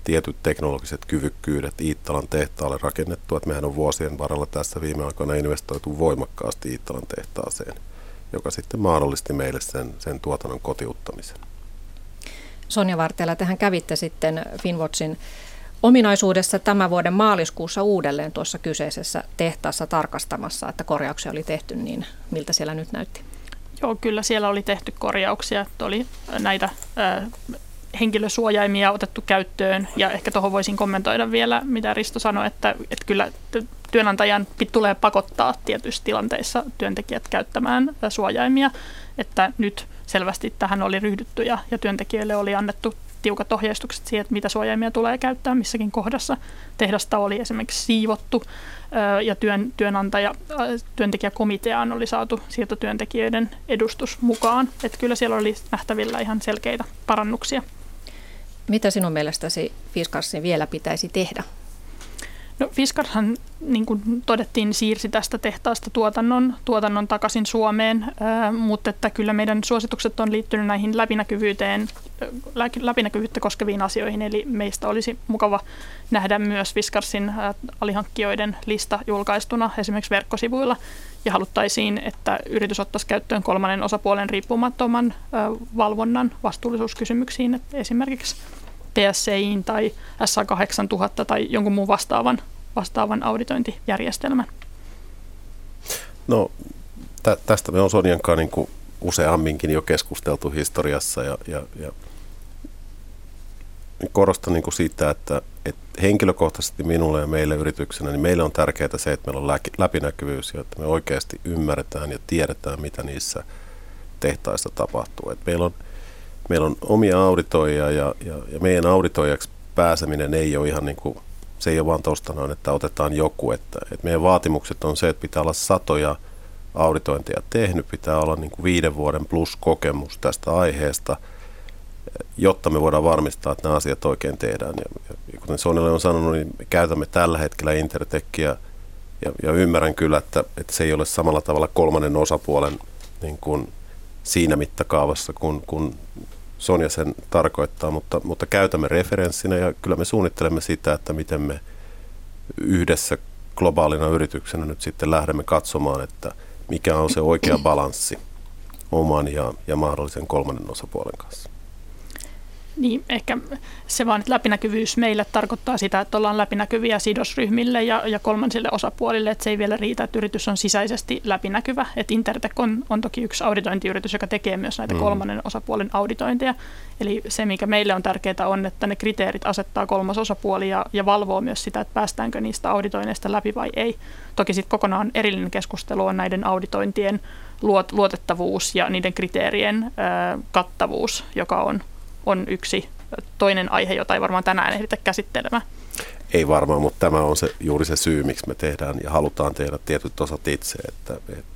S4: tietyt teknologiset kyvykkyydet Iittalan tehtaalle rakennettu. Että mehän on vuosien varrella tässä viime aikoina investoitu voimakkaasti Iittalan tehtaaseen, joka sitten mahdollisti meille sen tuotannon kotiuttamisen.
S2: Sonja Vartijala, tehän kävitte sitten Finnwatchin ominaisuudessa tämän vuoden maaliskuussa uudelleen tuossa kyseisessä tehtaassa tarkastamassa, että korjauksia oli tehty, niin miltä siellä nyt näytti?
S3: Joo, kyllä siellä oli tehty korjauksia, että oli näitä henkilösuojaimia otettu käyttöön, ja ehkä tuohon voisin kommentoida vielä, mitä Risto sanoi, että kyllä työnantajan tulee pakottaa tietyissä tilanteissa työntekijät käyttämään suojaimia, että nyt selvästi tähän oli ryhdytty ja työntekijöille oli annettu tiukat ohjeistukset siihen, että mitä suojaimia tulee käyttää missäkin kohdassa. Tehdasta oli esimerkiksi siivottu ja työntekijäkomiteaan oli saatu siirtotyöntekijöiden edustus mukaan. Että kyllä siellä oli nähtävillä ihan selkeitä parannuksia.
S2: Mitä sinun mielestäsi Fiskarsin vielä pitäisi tehdä?
S3: No, Fiskarshan, niin kuin todettiin, siirsi tästä tehtaasta tuotannon takaisin Suomeen, mutta että kyllä meidän suositukset on liittynyt näihin läpinäkyvyyttä koskeviin asioihin, eli meistä olisi mukava nähdä myös Fiskarsin alihankkijoiden lista julkaistuna esimerkiksi verkkosivuilla, ja haluttaisiin, että yritys ottaisi käyttöön kolmannen osapuolen riippumattoman valvonnan vastuullisuuskysymyksiin, esimerkiksi TSCIin tai SA8000 tai jonkun muun vastaavan auditointijärjestelmän.
S4: No, tästä me on Sonjan kanssa niin kuin useamminkin jo keskusteltu historiassa ja korostan niin kuin sitä, että henkilökohtaisesti minulle ja meille yrityksenä, niin meille on tärkeää se, että meillä on läpinäkyvyys ja että me oikeasti ymmärretään ja tiedetään, mitä niissä tehtaissa tapahtuu. Että meillä on omia auditoijia ja meidän auditoijaksi pääseminen ei ole ihan niin kuin, se ei ole vaan tuosta noin, että otetaan joku. Että meidän vaatimukset on se, että pitää olla satoja auditointeja tehnyt, pitää olla niin kuin 5 vuoden plus kokemus tästä aiheesta, jotta me voidaan varmistaa, että nämä asiat oikein tehdään. Ja kuten Sonjalle on sanonut, niin me käytämme tällä hetkellä Intertechiä ja ymmärrän kyllä, että se ei ole samalla tavalla kolmannen osapuolen niin kuin siinä mittakaavassa, kun Sonja sen tarkoittaa, mutta käytämme referenssinä ja kyllä me suunnittelemme sitä, että miten me yhdessä globaalina yrityksenä nyt sitten lähdemme katsomaan, että mikä on se oikea balanssi oman ja mahdollisen kolmannen osapuolen kanssa.
S3: Niin, ehkä se vaan, että läpinäkyvyys meille tarkoittaa sitä, että ollaan läpinäkyviä sidosryhmille ja kolmansille osapuolille, että se ei vielä riitä, että yritys on sisäisesti läpinäkyvä. Että Intertech on toki yksi auditointiyritys, joka tekee myös näitä kolmannen osapuolen auditointeja. Eli se, mikä meille on tärkeää, on, että ne kriteerit asettaa kolmas osapuoli ja valvoo myös sitä, että päästäänkö niistä auditoinneista läpi vai ei. Toki sitten kokonaan erillinen keskustelu on näiden auditointien luotettavuus ja niiden kriteerien kattavuus, joka on yksi toinen aihe, jota ei varmaan tänään ehditä käsittelemään.
S4: Ei varmaan, mutta tämä on juuri se syy, miksi me tehdään ja halutaan tehdä tietyt osat itse, että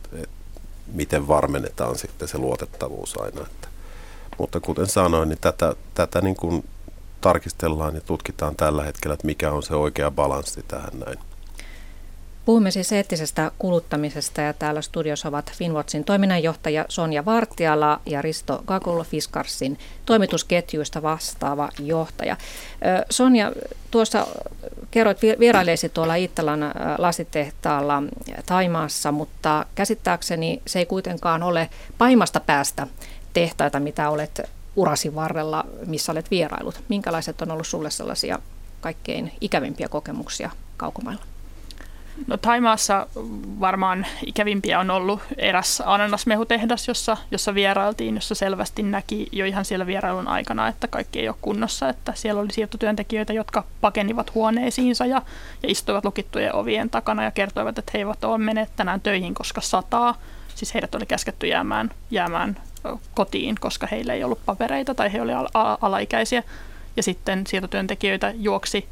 S4: miten varmennetaan sitten se luotettavuus aina. Mutta kuten sanoin, niin tätä niin kuin tarkistellaan ja tutkitaan tällä hetkellä, että mikä on se oikea balanssi tähän näin.
S2: Puhumme siis eettisestä kuluttamisesta ja täällä studiossa ovat Finnwatchin toiminnanjohtaja Sonja Vartijala ja Risto Gagul, Fiskarsin toimitusketjuista vastaava johtaja. Sonja, tuossa kerroit vierailleesi tuolla Iittalan lasitehtaalla Thaimaassa, mutta käsittääkseni se ei kuitenkaan ole pahimmasta päästä tehtaita, mitä olet urasi varrella, missä olet vierailut. Minkälaiset on ollut sulle sellaisia kaikkein ikävimpiä kokemuksia kaukomailla?
S3: No, Thaimaassa varmaan ikävimpiä on ollut eräs ananasmehutehdas, jossa vierailtiin, jossa selvästi näki jo ihan siellä vierailun aikana, että kaikki ei ole kunnossa. Että siellä oli siirtotyöntekijöitä, jotka pakenivat huoneisiinsa ja istuivat lukittujen ovien takana ja kertoivat, että he eivät ole menneet tänään töihin, koska sataa. Siis heidät oli käsketty jäämään kotiin, koska heillä ei ollut papereita tai he olivat alaikäisiä. Ja sitten siirtotyöntekijöitä juoksi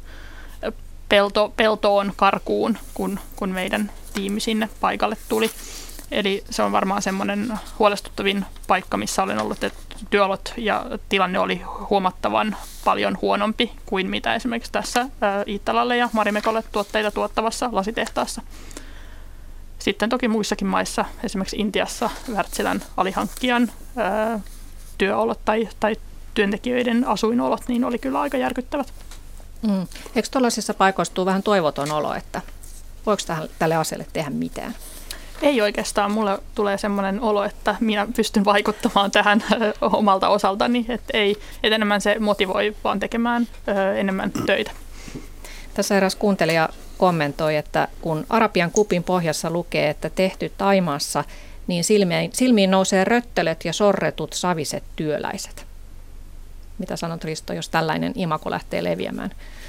S3: peltoon, karkuun, kun meidän tiimi sinne paikalle tuli. Eli se on varmaan semmoinen huolestuttavin paikka, missä olen ollut, että työolot ja tilanne oli huomattavan paljon huonompi kuin mitä esimerkiksi tässä Iittalalle ja Marimekolle tuotteita tuottavassa lasitehtaassa. Sitten toki muissakin maissa, esimerkiksi Intiassa, Wärtsilän alihankkijan työolot tai työntekijöiden asuinolot, niin oli kyllä aika järkyttävät.
S2: Eikö tuollaisissa paikoissa tule vähän toivoton olo, että voiko tälle asialle tehdä mitään?
S3: Ei oikeastaan. Mulle tulee semmoinen olo, että minä pystyn vaikuttamaan tähän omalta osaltani, että enemmän se motivoi vaan tekemään enemmän töitä.
S2: Tässä eräs kuuntelija kommentoi, että kun Arabian kupin pohjassa lukee, että tehty Thaimaassa, niin silmiin nousee röttelöt ja sorretut saviset työläiset. Mitä sanot, Risto, jos tällainen imago lähtee leviämään?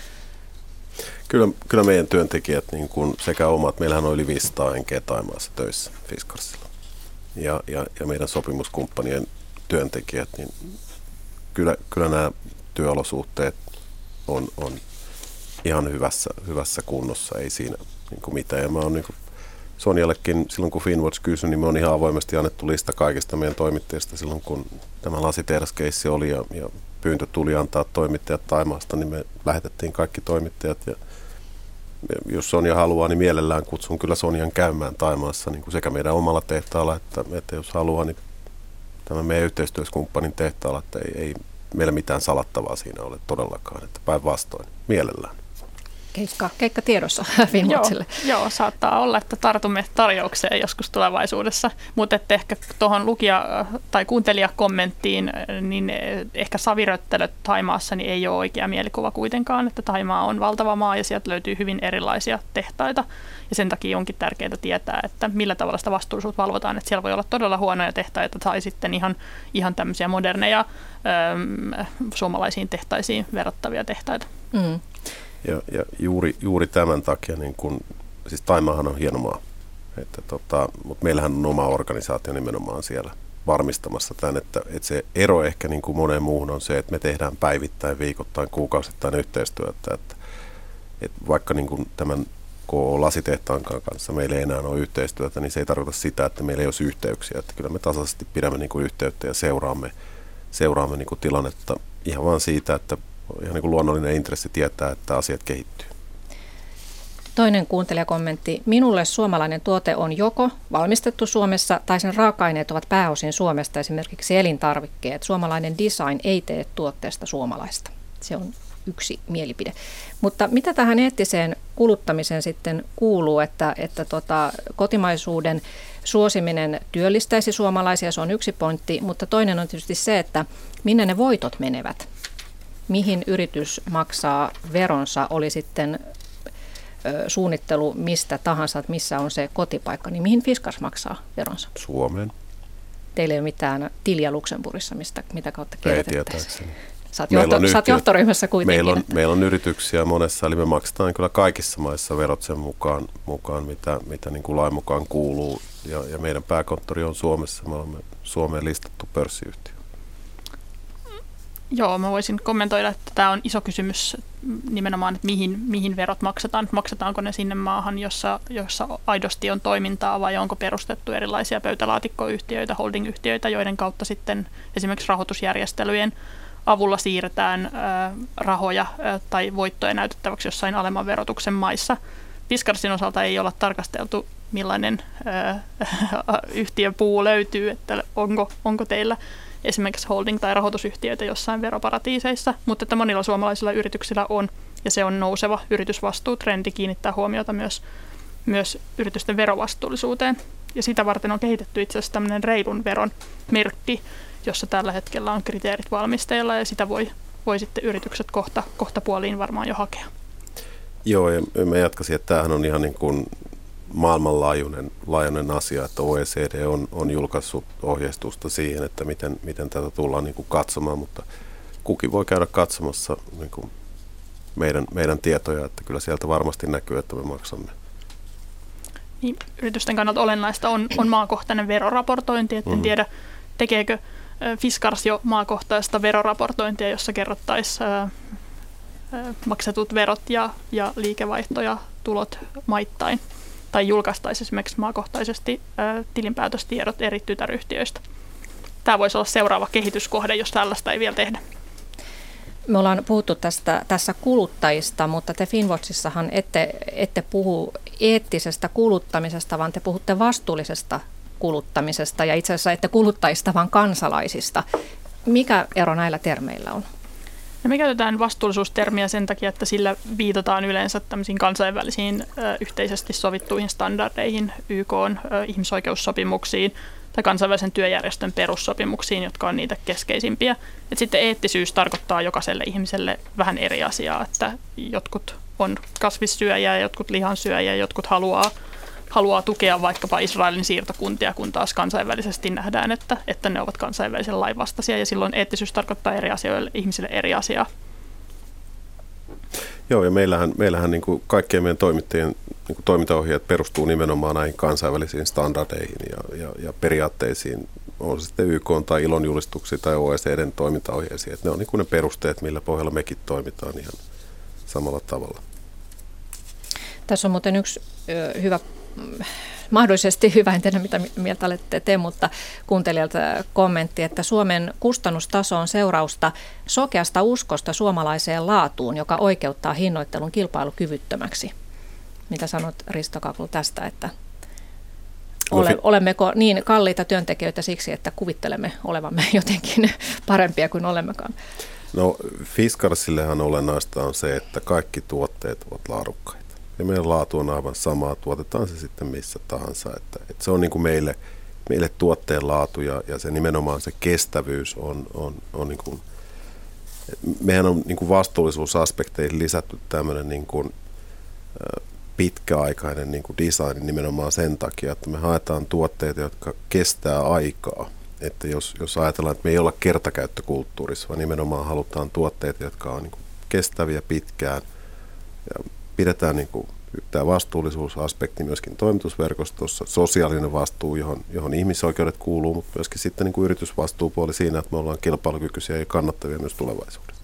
S4: Kyllä meidän työntekijät niin kuin sekä omat, meillähän on yli 500 henkeä Thaimaassa töissä Fiskarsilla. Ja meidän sopimuskumppanien työntekijät, niin kyllä nämä työolosuhteet on ihan hyvässä kunnossa, ei siinä niin kuin mitään. Ja mä oon niin kuin Sonjallekin silloin, kun Finnwatch kysyi, niin me on ihan avoimesti annettu lista kaikista meidän toimittajista silloin, kun tämä lasitehdaskeissi oli ja pyyntö tuli antaa toimittajat Thaimaasta, niin me lähetettiin kaikki toimittajat. Ja jos Sonja haluaa, niin mielellään kutsun kyllä Sonjan käymään Thaimaassa niin kuin sekä meidän omalla tehtaalla, että jos haluaa, niin tämän meidän yhteistyöskumppanin tehtaalla, että ei meillä mitään salattavaa siinä ole todellakaan, että päinvastoin, mielellään.
S2: Keikka tiedossa Finnwatchille.
S3: Joo, saattaa olla, että tartumme tarjoukseen joskus tulevaisuudessa, mutta että ehkä tuohon lukija- tai kuuntelijakommenttiin, niin ehkä saviröttelöt Thaimaassa niin ei ole oikea mielikuva kuitenkaan, että Thaimaa on valtava maa ja sieltä löytyy hyvin erilaisia tehtaita ja sen takia onkin tärkeää tietää, että millä tavalla sitä vastuullisuutta valvotaan, että siellä voi olla todella huonoja tehtaita tai sitten ihan tämmöisiä moderneja suomalaisiin tehtaisiin verrattavia tehtaita.
S2: Mm.
S4: Ja juuri tämän takia, niin kun, siis Thaimaahan on hieno maa, mutta meillähän on oma organisaatio nimenomaan siellä varmistamassa tämän, että se ero ehkä niin kuin moneen muuhun on se, että me tehdään päivittäin, viikoittain, kuukausittain yhteistyötä, että vaikka niin kuin tämän lasitehtaan kanssa meillä ei enää ole yhteistyötä, niin se ei tarkoita sitä, että meillä ei olisi yhteyksiä, että kyllä me tasaisesti pidämme niin kuin yhteyttä ja seuraamme niin kuin tilannetta ihan vaan siitä, että ihan niin kuin luonnollinen intressi tietää, että asiat kehittyy.
S2: Toinen kuuntelijakommentti. Minulle suomalainen tuote on joko valmistettu Suomessa tai sen raaka-aineet ovat pääosin Suomesta, esimerkiksi elintarvikkeet. Suomalainen design ei tee tuotteesta suomalaista. Se on yksi mielipide. Mutta mitä tähän eettiseen kuluttamiseen sitten kuuluu, että kotimaisuuden suosiminen työllistäisi suomalaisia, se on yksi pointti, mutta toinen on tietysti se, että minne ne voitot menevät. Mihin yritys maksaa veronsa, oli sitten suunnittelu mistä tahansa, että missä on se kotipaikka, niin mihin Fiskars maksaa veronsa?
S4: Suomeen.
S2: Teillä ei ole mitään tiliä Luxemburgissa, mitä kautta kierrätettäisiin. Sä oot johtoryhmässä kuitenkin.
S4: Meillä on yrityksiä monessa, eli me maksetaan kyllä kaikissa maissa verot sen mukaan mitä niin kuin lain mukaan kuuluu. Ja meidän pääkonttori on Suomessa, me olemme Suomeen listattu pörssiyhtiö.
S3: Joo, mä voisin kommentoida, että tämä on iso kysymys nimenomaan, että mihin verot maksetaan. Maksetaanko ne sinne maahan, jossa aidosti on toimintaa, vai onko perustettu erilaisia pöytälaatikkoyhtiöitä, holdingyhtiöitä, joiden kautta sitten esimerkiksi rahoitusjärjestelyjen avulla siirretään rahoja tai voittoja näytettäväksi jossain alemman verotuksen maissa. Fiskarsin osalta ei olla tarkasteltu, millainen yhtiöpuu löytyy, että onko teillä esimerkiksi holding- tai rahoitusyhtiöitä jossain veroparatiiseissa, mutta että monilla suomalaisilla yrityksillä on, ja se on nouseva yritysvastuutrendi kiinnittää huomiota myös yritysten verovastuullisuuteen. Ja sitä varten on kehitetty itse asiassa tämmöinen reilun veron merkki, jossa tällä hetkellä on kriteerit valmisteilla, ja sitä voi sitten yritykset kohta puoliin varmaan jo hakea. Joo,
S4: ja mä jatkaisin, että tämähän on ihan niin kuin maailmanlaajuinen asia, että OECD on julkaissut ohjeistusta siihen, että miten tätä tullaan niin kuin katsomaan, mutta kukin voi käydä katsomassa niin kuin meidän tietoja, että kyllä sieltä varmasti näkyy, että me maksamme.
S3: Niin, yritysten kannalta olennaista on maakohtainen veroraportointi, että en tiedä, tekeekö Fiskars jo maakohtaista veroraportointia, jossa kerrottaisiin maksetut verot ja liikevaihto ja tulot maittain. Tai julkaistaisiin esimerkiksi maakohtaisesti tilinpäätöstiedot eri tytäryhtiöistä. Tämä voisi olla seuraava kehityskohde, jos tällaista ei vielä tehdä.
S2: Me ollaan puhuttu tässä kuluttajista, mutta te Finnwatchissahan ette puhu eettisestä kuluttamisesta, vaan te puhutte vastuullisesta kuluttamisesta ja itse asiassa ette kuluttajista, vaan kansalaisista. Mikä ero näillä termeillä on?
S3: No me käytetään vastuullisuustermiä sen takia, että sillä viitataan yleensä tämmöisiin kansainvälisiin yhteisesti sovittuihin standardeihin, YK:n ihmisoikeussopimuksiin tai kansainvälisen työjärjestön perussopimuksiin, jotka on niitä keskeisimpiä. Et sitten eettisyys tarkoittaa jokaiselle ihmiselle vähän eri asiaa, että jotkut on kasvissyöjiä ja jotkut lihansyöjiä ja jotkut haluaa tukea vaikkapa Israelin siirtokuntia, kun taas kansainvälisesti nähdään, että ne ovat kansainvälisen lain vastaisia, ja silloin eettisyys tarkoittaa eri asioille, ihmisille eri asiaa.
S4: Joo, ja meillähän niin kuin kaikkien meidän toimittajien niin kuin toimintaohjeet perustuu nimenomaan näihin kansainvälisiin standardeihin ja periaatteisiin, on se sitten YK tai ILOn julistuksia tai OECDn toimintaohjeisiin, että ne on niin kuin ne perusteet, millä pohjalla mekin toimitaan ihan samalla tavalla.
S2: Tässä on muuten yksi mahdollisesti hyvä, en tiedä mitä mieltä olette te, mutta kuuntelijalta kommentti, että Suomen kustannustaso on seurausta sokeasta uskosta suomalaiseen laatuun, joka oikeuttaa hinnoittelun kilpailukyvyttömäksi. Mitä sanot, Risto Kaklu, tästä, että olemmeko niin kalliita työntekijöitä siksi, että kuvittelemme olevamme jotenkin parempia kuin olemmekaan?
S4: No Fiskarsillehan olennaista on se, että kaikki tuotteet ovat laadukkaita. Ja meidän laatu on aivan samaa, tuotetaan se sitten missä tahansa. Että se on niin kuin meille tuotteen laatu ja se nimenomaan se kestävyys on niin kuin, mehän on niin kuin vastuullisuusaspekteihin lisätty tämmöinen niin kuin pitkäaikainen niin kuin design nimenomaan sen takia, että me haetaan tuotteita, jotka kestää aikaa. Että jos ajatellaan, että me ei olla kertakäyttökulttuurissa, vaan nimenomaan halutaan tuotteita, jotka on niin kuin kestäviä pitkään ja pidetään niin kuin tämä vastuullisuusaspekti myöskin toimitusverkostossa, sosiaalinen vastuu, johon ihmisoikeudet kuuluu, mutta myöskin sitten niin kuin yritysvastuupuoli siinä, että me ollaan kilpailukykyisiä ja kannattavia myös tulevaisuudessa.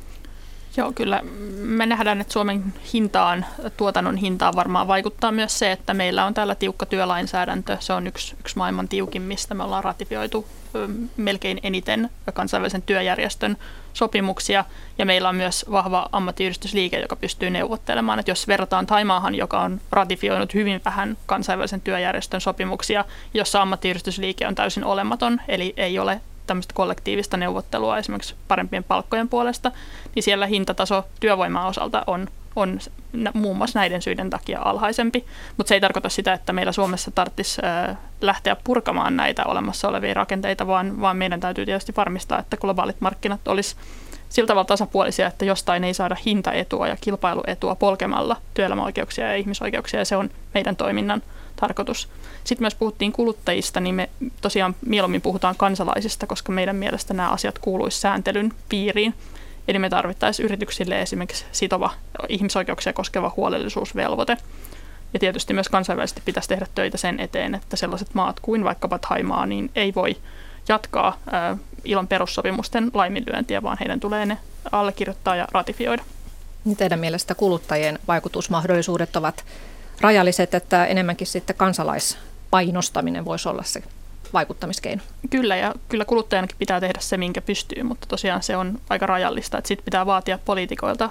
S3: Joo, kyllä me nähdään, että Suomen tuotannon hintaan varmaan vaikuttaa myös se, että meillä on täällä tiukka työlainsäädäntö. Se on yksi maailman tiukimmista. Me ollaan ratifioitu melkein eniten kansainvälisen työjärjestön sopimuksia, ja meillä on myös vahva ammattiyhdistysliike, joka pystyy neuvottelemaan. Että jos verrataan Thaimaahan, joka on ratifioinut hyvin vähän kansainvälisen työjärjestön sopimuksia, jossa ammattiyhdistysliike on täysin olematon, eli ei ole tämmöistä kollektiivista neuvottelua esimerkiksi parempien palkkojen puolesta, niin siellä hintataso työvoiman osalta on muun muassa näiden syiden takia alhaisempi, mutta se ei tarkoita sitä, että meillä Suomessa tarvitsisi lähteä purkamaan näitä olemassa olevia rakenteita, vaan meidän täytyy tietysti varmistaa, että globaalit markkinat olisi sillä tavalla tasapuolisia, että jostain ei saada hintaetua ja kilpailuetua polkemalla työelämäoikeuksia ja ihmisoikeuksia, ja se on meidän toiminnan tarkoitus. Sitten myös puhuttiin kuluttajista, niin me tosiaan mieluummin puhutaan kansalaisista, koska meidän mielestä nämä asiat kuuluisi sääntelyn piiriin. Eli me tarvittaisiin yrityksille esimerkiksi sitova ihmisoikeuksia koskeva huolellisuusvelvoite. Ja tietysti myös kansainvälisesti pitäisi tehdä töitä sen eteen, että sellaiset maat kuin vaikkapa Thaimaa niin ei voi jatkaa ILOn perussopimusten laiminlyöntiä, vaan heidän tulee ne allekirjoittaa ja ratifioida.
S2: Teidän mielestä kuluttajien vaikutusmahdollisuudet ovat rajalliset, että enemmänkin sitten kansalaispainostaminen voisi olla se vaikuttamiskeino? Kyllä, ja kyllä kuluttajanakin pitää tehdä se, minkä pystyy, mutta tosiaan se on aika rajallista, että sitten pitää vaatia poliitikoilta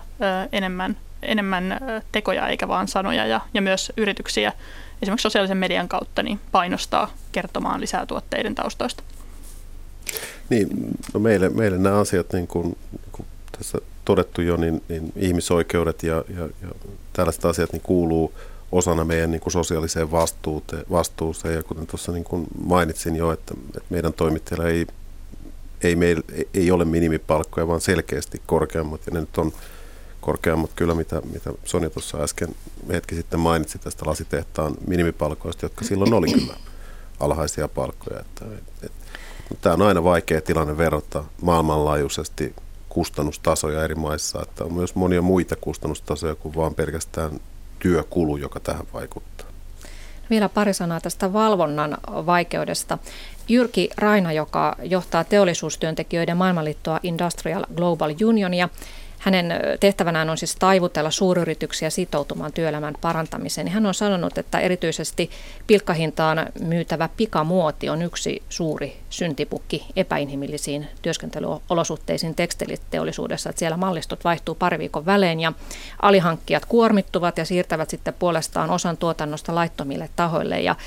S2: enemmän tekoja eikä vaan sanoja, ja myös yrityksiä esimerkiksi sosiaalisen median kautta niin painostaa kertomaan lisää tuotteiden taustoista. Niin,
S4: no meille nämä asiat, niin kuin tässä todettu jo, niin ihmisoikeudet ja tällaiset asiat niin kuuluu osana meidän niin kuin sosiaaliseen vastuuseen. Ja kuten tuossa niin kuin mainitsin jo, että meidän toimittajilla ei ole minimipalkkoja, vaan selkeästi korkeammat. Ja ne nyt on korkeammat kyllä, mitä Sonja tuossa äsken hetki sitten mainitsi tästä lasitehtaan minimipalkoista, jotka silloin oli kyllä alhaisia palkkoja. Tämä on aina vaikea tilanne verrata maailmanlaajuisesti kustannustasoja eri maissa, että on myös monia muita kustannustasoja kuin vaan pelkästään työkulu, joka tähän vaikuttaa.
S2: Vielä pari sanaa tästä valvonnan vaikeudesta. Jyrki Raina, joka johtaa teollisuustyöntekijöiden maailmanliittoa Industrial Global Unionia, hänen tehtävänään on siis taivutella suuryrityksiä sitoutumaan työelämän parantamiseen. Hän on sanonut, että erityisesti pilkkahintaan myytävä pikamuoti on yksi suuri syntipukki epäinhimillisiin työskentelyolosuhteisiin tekstiiliteollisuudessa. Että siellä mallistot vaihtuu pari viikon välein ja alihankkijat kuormittuvat ja siirtävät sitten puolestaan osan tuotannosta laittomille tahoille. Ja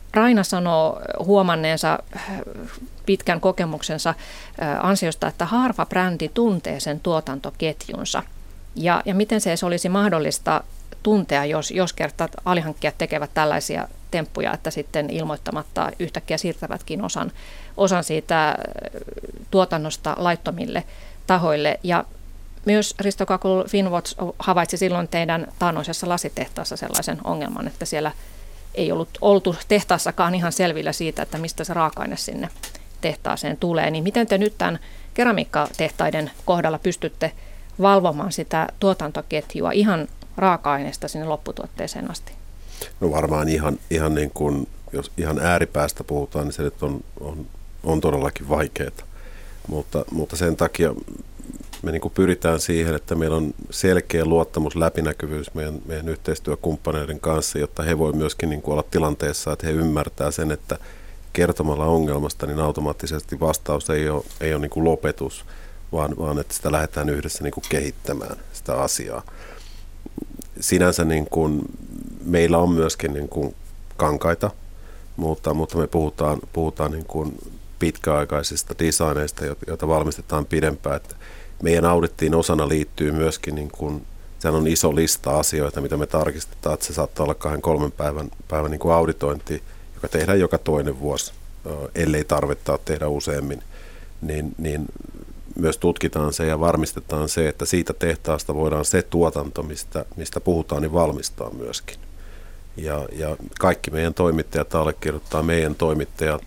S2: Raina sanoo huomanneensa pitkän kokemuksensa ansiosta, että harva brändi tuntee sen tuotantoketjunsa. Ja miten se olisi mahdollista tuntea, jos kerta alihankkijat tekevät tällaisia temppuja, että sitten ilmoittamatta yhtäkkiä siirtävätkin osan siitä tuotannosta laittomille tahoille. Ja myös Risto Kakul Finnwatch havaitsi silloin teidän taannoisessa lasitehtaassa sellaisen ongelman, että siellä ei oltu tehtaassakaan ihan selvillä siitä, että mistä se raaka-aine sinne tehtaaseen tulee. Niin miten te nyt tämän keramiikkatehtaiden kohdalla pystytte valvomaan sitä tuotantoketjua ihan raaka-aineesta sinne lopputuotteeseen asti?
S4: No varmaan ihan niin kuin, jos ihan ääripäästä puhutaan, niin se nyt on todellakin vaikeaa. Mutta sen takia me niin kuin pyritään siihen, että meillä on selkeä luottamus, läpinäkyvyys meidän yhteistyökumppaneiden kanssa, jotta he voi myöskin niin kuin olla tilanteessa, että he ymmärtää sen, että kertomalla ongelmasta niin automaattisesti vastaus ei ole niin kuin lopetus, vaan että sitä lähdetään yhdessä niin kuin kehittämään sitä asiaa. Sinänsä niin kuin meillä on myöskin niin kuin kankaita, mutta me puhutaan niin kuin pitkäaikaisista designeista, joita valmistetaan pidempään. Että meidän audittiin osana liittyy myöskin, niin kuin, sehän on iso lista asioita, mitä me tarkistetaan, että se saattaa olla 2-3 päivän niin kuin auditointi, joka tehdään joka toinen vuosi, ellei tarvetta tehdä useammin, niin myös tutkitaan se ja varmistetaan se, että siitä tehtaasta voidaan se tuotanto, mistä puhutaan, niin valmistaa myöskin. Ja kaikki meidän toimittajat allekirjoittaa meidän toimittajat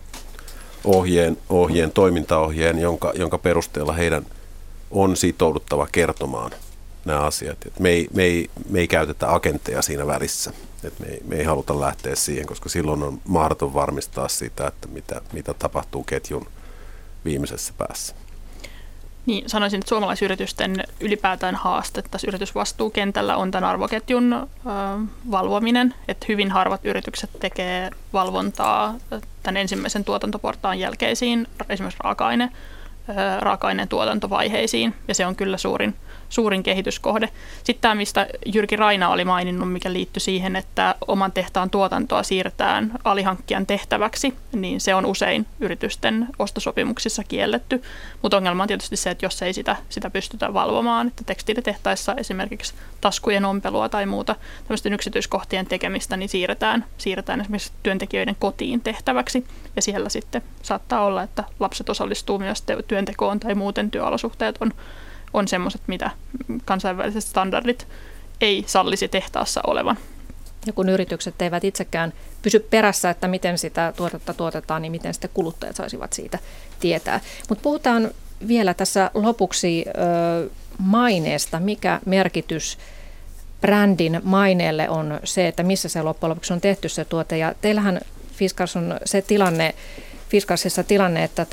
S4: toimintaohjeen, jonka perusteella heidän on sitouduttava kertomaan nämä asiat. Et me ei käytetä agentteja siinä välissä. Et me ei haluta lähteä siihen, koska silloin on mahdoton varmistaa sitä, että mitä tapahtuu ketjun viimeisessä päässä.
S3: Niin, sanoisin, että suomalaisyritysten ylipäätään haaste tässä yritysvastuukentällä on tämän arvoketjun valvominen. Että hyvin harvat yritykset tekee valvontaa tämän ensimmäisen tuotantoportaan jälkeisiin, esimerkiksi raaka-aineen tuotantovaiheisiin, ja se on kyllä suurin kehityskohde. Sitten tämä, mistä Jyrki Raina oli maininnut, mikä liittyy siihen, että oman tehtaan tuotantoa siirretään alihankkijan tehtäväksi, niin se on usein yritysten ostosopimuksissa kielletty. Mutta ongelma on tietysti se, että jos ei sitä pystytä valvomaan, että tekstiilitehtaissa esimerkiksi taskujen ompelua tai muuta tämmöisten yksityiskohtien tekemistä, niin siirretään esimerkiksi työntekijöiden kotiin tehtäväksi, ja siellä sitten saattaa olla, että lapset osallistuu myös työntekoon tai muuten työolosuhteet on semmoiset, mitä kansainväliset standardit ei sallisi tehtaassa olevan.
S2: Ja kun yritykset eivät itsekään pysy perässä, että miten sitä tuotetta tuotetaan, niin miten sitten kuluttajat saisivat siitä tietää. Mutta puhutaan vielä tässä lopuksi maineesta. Mikä merkitys brändin maineelle on se, että missä se loppujen lopuksi on tehty se tuote. Ja teillähän Fiskars on se Fiskarsissa tilanne, että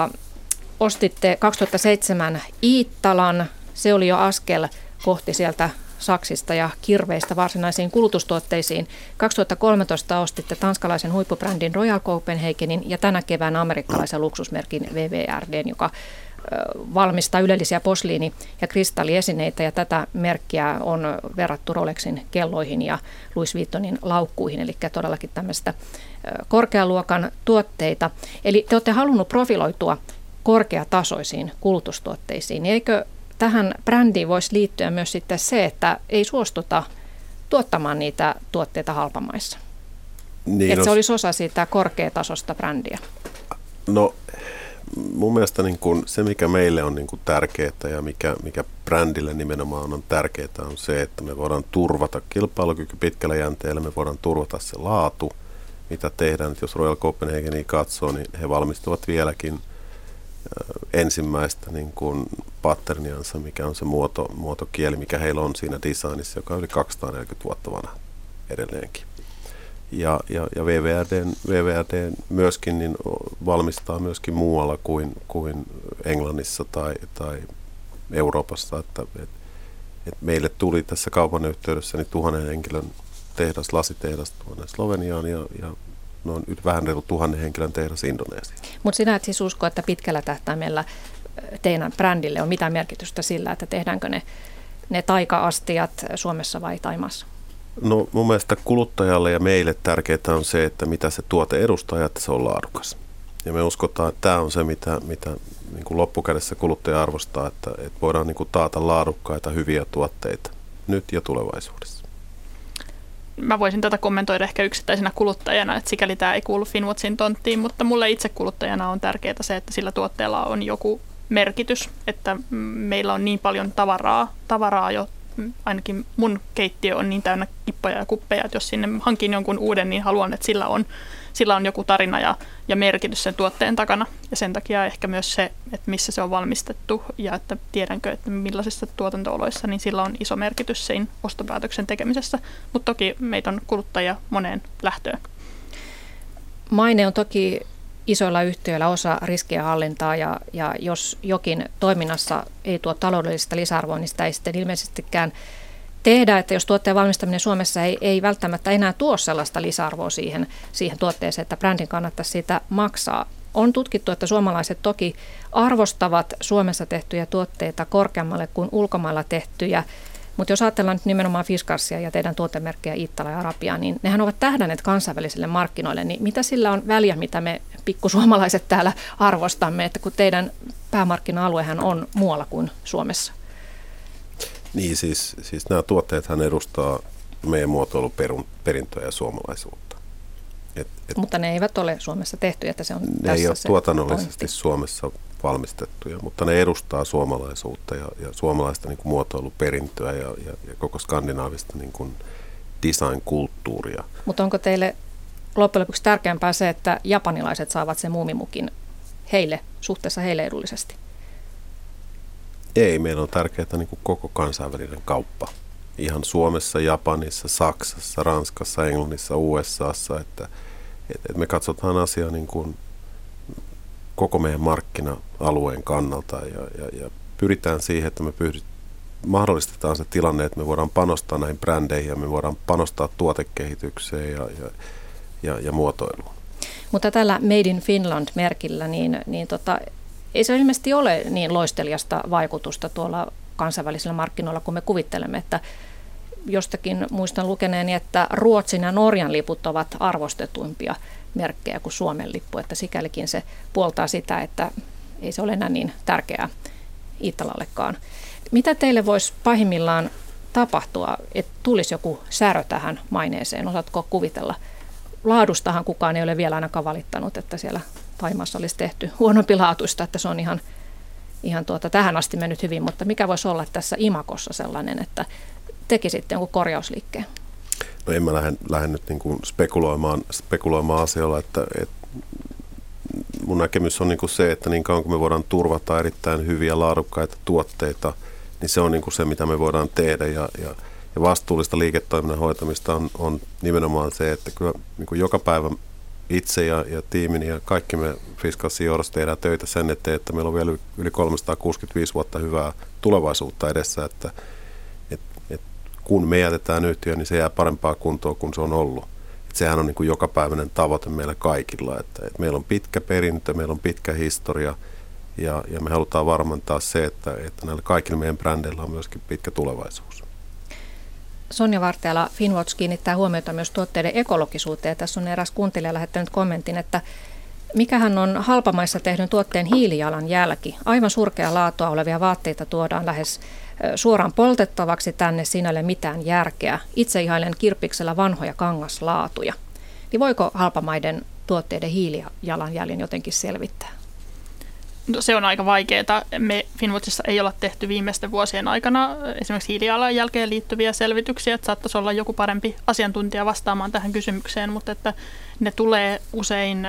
S2: ostitte 2007 Iittalan. Se oli jo askel kohti sieltä saksista ja kirveistä varsinaisiin kulutustuotteisiin. 2013 ostitte tanskalaisen huippubrändin Royal Copenhagenin ja tänä keväänä amerikkalaisen luksusmerkin WWRDn, joka valmistaa ylellisiä posliini- ja kristalliesineitä, ja tätä merkkiä on verrattu Rolexin kelloihin ja Louis Vuittonin laukkuihin, eli todellakin tämmöistä korkealuokan tuotteita. Eli te olette halunnut profiloitua korkeatasoisiin kulutustuotteisiin. Eikö tähän brändiin voisi liittyä myös sitten se, että ei suostuta tuottamaan niitä tuotteita halpamaissa? Niin, että se olisi osa siitä korkeatasosta brändiä.
S4: No mun mielestä niin kun se, mikä meille on niin kun tärkeää ja mikä brändille nimenomaan on tärkeää, on se, että me voidaan turvata kilpailukyky pitkällä jänteellä, me voidaan turvata se laatu, mitä tehdään. Jos Royal Copenhagenia katsoo, niin he valmistuvat vieläkin ensimmäistä niin kuin patterniansa, mikä on se muotokieli, mikä heillä on siinä designissa, joka on yli 240 vuotta vanha edelleenkin. Ja WWRD myöskin niin valmistaa myöskin muualla kuin Englannissa tai Euroopassa. Että meille tuli tässä kaupan yhteydessä niin 1000 henkilön lasitehdas tuonne Sloveniaan ja noin vähän reilu 1000 henkilön tehdas Indonesiaan.
S2: Mutta sinä et siis usko, että pitkällä tähtäimellä teidän brändille on mitään merkitystä sillä, että tehdäänkö ne taika-astiat Suomessa vai Thaimaassa?
S4: No mun mielestä kuluttajalle ja meille tärkeää on se, että mitä se tuote edustaa ja että se on laadukas. Ja me uskotaan, että tämä on se, mitä niin kuin loppukädessä kuluttaja arvostaa, että voidaan niin kuin taata laadukkaita, hyviä tuotteita nyt ja tulevaisuudessa.
S3: Mä voisin tätä kommentoida ehkä yksittäisenä kuluttajana, että sikäli tämä ei kuulu Finnwatchin tonttiin, mutta mulle itse kuluttajana on tärkeää se, että sillä tuotteella on joku merkitys, että meillä on niin paljon tavaraa jo, ainakin mun keittiö on niin täynnä kippoja ja kuppeja, että jos sinne hankin jonkun uuden, niin haluan, että sillä on joku tarina ja merkitys sen tuotteen takana. Ja sen takia ehkä myös se, että missä se on valmistettu ja että tiedänkö, että millaisissa tuotanto-oloissa, niin sillä on iso merkitys siinä ostopäätöksen tekemisessä. Mutta toki meitä on kuluttajia moneen lähtöön.
S2: Maine on toki isoilla yhtiöillä osa riskienhallintaa ja jos jokin toiminnassa ei tuo taloudellista lisäarvoa, niin sitä ei sitten ilmeisestikään tehdä, että jos tuotteen valmistaminen Suomessa ei välttämättä enää tuo sellaista lisäarvoa siihen tuotteeseen, että brändin kannattaisi siitä maksaa. On tutkittu, että suomalaiset toki arvostavat Suomessa tehtyjä tuotteita korkeammalle kuin ulkomailla tehtyjä, mutta jos ajatellaan nyt nimenomaan Fiskarsia ja teidän tuotemerkkejä Iittala ja Arabia, niin nehän ovat tähdänneet kansainvälisille markkinoille, niin mitä sillä on väliä, mitä me pikkusuomalaiset täällä arvostamme, että kun teidän päämarkkina-aluehan on muualla kuin Suomessa?
S4: Niin, siis nämä tuotteethan edustaa meidän muotoiluperintöä ja suomalaisuutta.
S2: Mutta ne eivät ole Suomessa tehtyjä, että se on
S4: ne
S2: tässä
S4: ei ole
S2: se
S4: tuotannollisesti
S2: pointti.
S4: Suomessa valmistettuja, mutta ne edustaa suomalaisuutta ja suomalaista niin kuin muotoiluperintöä ja koko skandinaavista niin kuin design-kulttuuria.
S2: Mutta onko teille loppujen lopuksi tärkeämpää se, että japanilaiset saavat sen muumimukin suhteessa heille edullisesti?
S4: Ei, meillä on tärkeää niin kuin koko kansainvälinen kauppa. Ihan Suomessa, Japanissa, Saksassa, Ranskassa, Englannissa, USAssa, että me katsotaan asiaa niin kuin koko meidän markkina-alueen kannalta ja pyritään siihen, että me mahdollistetaan se tilanne, että me voidaan panostaa näihin brändeihin ja me voidaan panostaa tuotekehitykseen ja muotoiluun.
S2: Mutta tällä Made in Finland-merkillä, ei se ilmeisesti ole niin loisteliasta vaikutusta tuolla kansainvälisillä markkinoilla, kun me kuvittelemme, että jostakin muistan lukeneeni, että Ruotsin ja Norjan liput ovat arvostetuimpia merkkejä kuin Suomen lippu, että sikälikin se puoltaa sitä, että ei se ole enää niin tärkeää Iittalallekaan. Mitä teille voisi pahimmillaan tapahtua, että tulisi joku särö tähän maineeseen? Osaatko kuvitella? Laadustahan kukaan ei ole vielä ainakaan valittanut, että siellä Thaimaassa olisi tehty huonompi laatuista, että se on ihan tähän asti mennyt hyvin, mutta mikä voisi olla tässä imagossa sellainen, että tekisitte jonkun korjausliikkeen?
S4: No en mä lähde nyt niin kuin spekuloimaan asialla, että mun näkemys on niin kuin se, että niin kauan kun me voidaan turvata erittäin hyviä laadukkaita tuotteita, niin se on niin kuin se, mitä me voidaan tehdä ja vastuullista liiketoiminnan hoitamista on nimenomaan se, että kyllä niin kuin joka päivä itse ja tiimini ja kaikki me Fiskalsin johdossa tehdään töitä sen eteen, että meillä on vielä yli 365 vuotta hyvää tulevaisuutta edessä, että kun me jätetään yhtiö, niin se jää parempaa kuntoa kuin se on ollut. Et sehän on niin kuin jokapäiväinen tavoite meillä kaikilla, että meillä on pitkä perintö, meillä on pitkä historia ja me halutaan varmentaa se, että näillä kaikilla meidän brändeillä on myöskin pitkä tulevaisuus.
S2: Sonja Vartijala, Finnwatch kiinnittää huomiota myös tuotteiden ekologisuuteen. Tässä on eräs kuuntelija lähettänyt kommentin, että mikähän on halpamaissa tehdyn tuotteen hiilijalanjälki. Aivan surkea laatua olevia vaatteita tuodaan lähes suoraan poltettavaksi tänne, siinä ei ole mitään järkeä. Itse ihailen kirppiksellä vanhoja kangaslaatuja. Niin voiko halpamaiden tuotteiden hiilijalanjäljen jotenkin selvittää?
S3: No, se on aika vaikeaa. Me Finnwatchissa ei olla tehty viimeisten vuosien aikana esimerkiksi hiilijalanjälkeen liittyviä selvityksiä, että saattaisi olla joku parempi asiantuntija vastaamaan tähän kysymykseen, mutta että ne tulee usein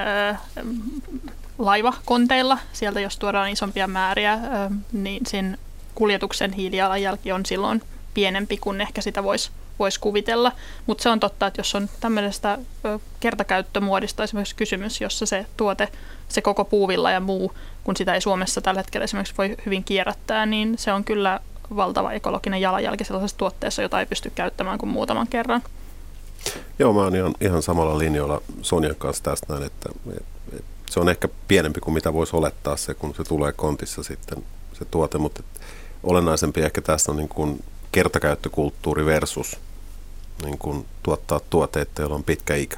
S3: laivakonteilla. Sieltä jos tuodaan isompia määriä, niin sen kuljetuksen hiilijalanjälki on silloin pienempi kuin ehkä sitä voisi kuvitella. Mutta se on totta, että jos on tämmöisestä kertakäyttömuodista esimerkiksi kysymys, jossa se tuote, se koko puuvilla ja muu, kun sitä ei Suomessa tällä hetkellä esimerkiksi voi hyvin kierrättää, niin se on kyllä valtava ekologinen jalanjälki sellaisessa tuotteessa, jota ei pysty käyttämään kuin muutaman kerran.
S4: Joo, mä oon ihan samalla linjoilla Sonjan kanssa tästä näin, että se on ehkä pienempi kuin mitä voisi olettaa se, kun se tulee kontissa sitten se tuote, mutta olennaisempi ehkä tässä on niin kuin kertakäyttökulttuuri versus niin kuin tuottaa tuotteita, joilla on pitkä ikä.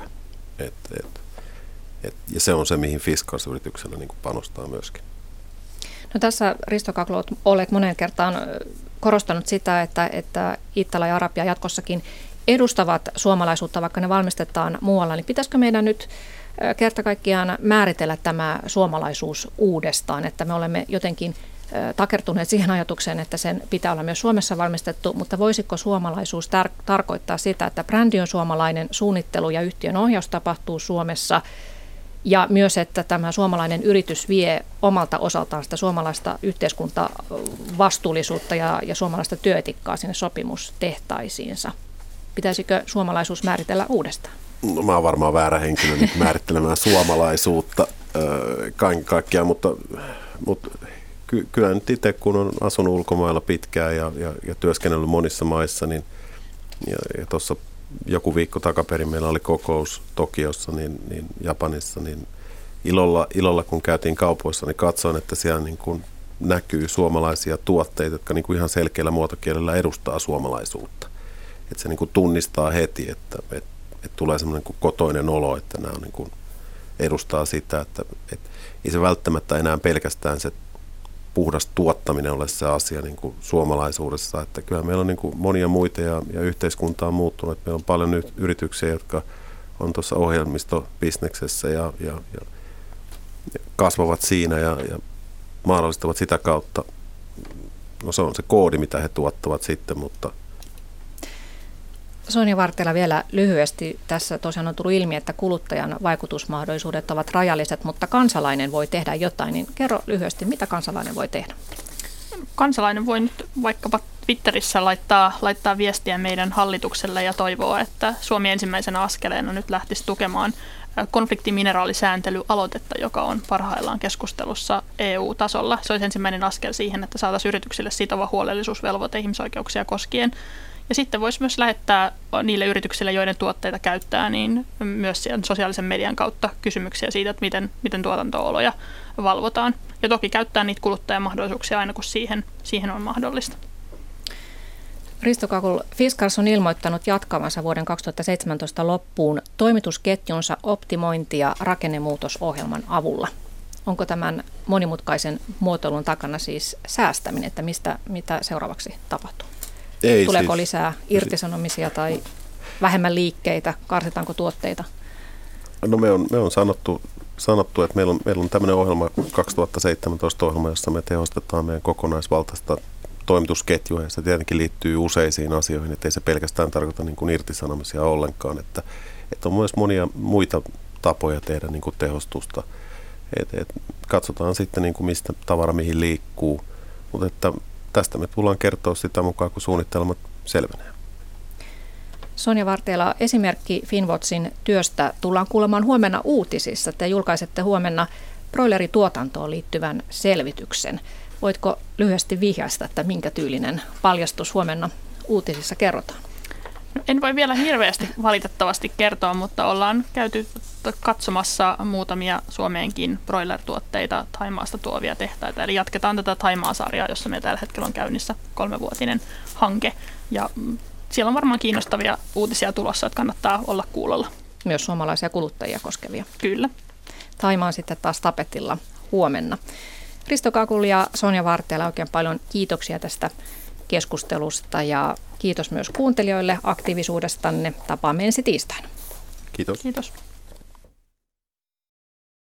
S4: Ja se on se, mihin Fiskars-yrityksenä niin kuin panostaa myöskin.
S2: No tässä, Risto Kaklu, olet moneen kertaan korostanut sitä, että Iittala ja Arabia jatkossakin edustavat suomalaisuutta, vaikka ne valmistetaan muualla. Niin pitäisikö meidän nyt kerta kaikkiaan määritellä tämä suomalaisuus uudestaan, että me olemme jotenkin takertuneet siihen ajatukseen, että sen pitää olla myös Suomessa valmistettu, mutta voisiko suomalaisuus tarkoittaa sitä, että brändi on suomalainen, suunnittelu ja yhtiön ohjaus tapahtuu Suomessa, ja myös, että tämä suomalainen yritys vie omalta osaltaan sitä suomalaista yhteiskuntavastuullisuutta ja suomalaista työetikkaa sinne sopimustehtaisiinsa. Pitäisikö suomalaisuus määritellä uudestaan?
S4: No, mä oon varmaan väärä henkilö nyt määrittelemään suomalaisuutta kaiken kaikkiaan, mutta kyllä nyt itse, kun on asunut ulkomailla pitkään ja työskennellyt monissa maissa, niin ja tuossa joku viikko takaperin meillä oli kokous Tokiossa, niin Japanissa, niin ilolla kun käytiin kaupoissa, niin katsoin, että siellä niin kuin näkyy suomalaisia tuotteita, jotka niin kuin ihan selkeällä muotokielellä edustaa suomalaisuutta. Että se niin kuin tunnistaa heti, että tulee semmoinen kuin kotoinen olo, että nämä niin kuin edustaa sitä, että ei se välttämättä enää pelkästään se puhdas tuottaminen ole se asia niin kuin suomalaisuudessa, että kyllä meillä on niin kuin monia muita ja yhteiskunta on muuttunut. Meillä on paljon yrityksiä, jotka on tuossa ohjelmistobisneksessä ja kasvavat siinä ja mahdollistavat sitä kautta. No se on se koodi, mitä he tuottavat sitten, mutta
S2: Sonja Vartela vielä lyhyesti. Tässä tosiaan on tullut ilmi, että kuluttajan vaikutusmahdollisuudet ovat rajalliset, mutta kansalainen voi tehdä jotain. Niin kerro lyhyesti, mitä kansalainen voi tehdä?
S3: Kansalainen voi nyt vaikkapa Twitterissä laittaa viestiä meidän hallitukselle ja toivoa, että Suomi ensimmäisenä askeleena nyt lähtisi tukemaan konfliktimineraalisääntelyaloitetta, joka on parhaillaan keskustelussa EU-tasolla. Se olisi ensimmäinen askel siihen, että saataisiin yrityksille sitova huolellisuusvelvoite ihmisoikeuksia koskien. Ja sitten voisi myös lähettää niille yrityksille, joiden tuotteita käyttää, niin myös sosiaalisen median kautta kysymyksiä siitä, että miten tuotanto-oloja valvotaan. Ja toki käyttää niitä kuluttajamahdollisuuksia aina, kun siihen on mahdollista.
S2: Risto Kakul, Fiskars on ilmoittanut jatkavansa vuoden 2017 loppuun toimitusketjunsa optimointia rakennemuutosohjelman avulla. Onko tämän monimutkaisen muotoilun takana siis säästäminen, että mitä seuraavaksi tapahtuu? Tuleeko lisää irtisanomisia tai vähemmän liikkeitä? Karsitaanko tuotteita?
S4: No me on sanottu, että meillä on tämmöinen ohjelma, 2017 ohjelma, jossa me tehostetaan meidän kokonaisvaltaista toimitusketjua, ja se tietenkin liittyy useisiin asioihin, ettei se pelkästään tarkoita niin kuin irtisanomisia ollenkaan, että on myös monia muita tapoja tehdä niin kuin tehostusta. Katsotaan sitten, niin kuin mistä tavara mihin liikkuu, mutta että tästä me tullaan kertoa sitä mukaan, kun suunnitelmat selvenee.
S2: Sonja Vartela, esimerkki Finnwatchin työstä tullaan kuulemaan huomenna uutisissa. Te julkaisette huomenna broilerituotantoon liittyvän selvityksen. Voitko lyhyesti vihjaista, että minkä tyylinen paljastus huomenna uutisissa kerrotaan?
S3: En voi vielä hirveästi valitettavasti kertoa, mutta ollaan käyty katsomassa muutamia Suomeenkin broiler-tuotteita Thaimaasta tuovia tehtaita. Eli jatketaan tätä Thaimaa-sarjaa, jossa meillä tällä hetkellä on käynnissä 3-vuotinen hanke. Ja siellä on varmaan kiinnostavia uutisia tulossa, että kannattaa olla kuulolla.
S2: Myös suomalaisia kuluttajia koskevia.
S3: Kyllä.
S2: Thaimaa sitten taas tapetilla huomenna. Risto Kakul ja Sonja Vartela, oikein paljon kiitoksia tästä keskustelusta ja kiitos myös kuuntelijoille aktiivisuudestanne. Tapaamme ensi tiistaina.
S4: Kiitos.
S3: Kiitos.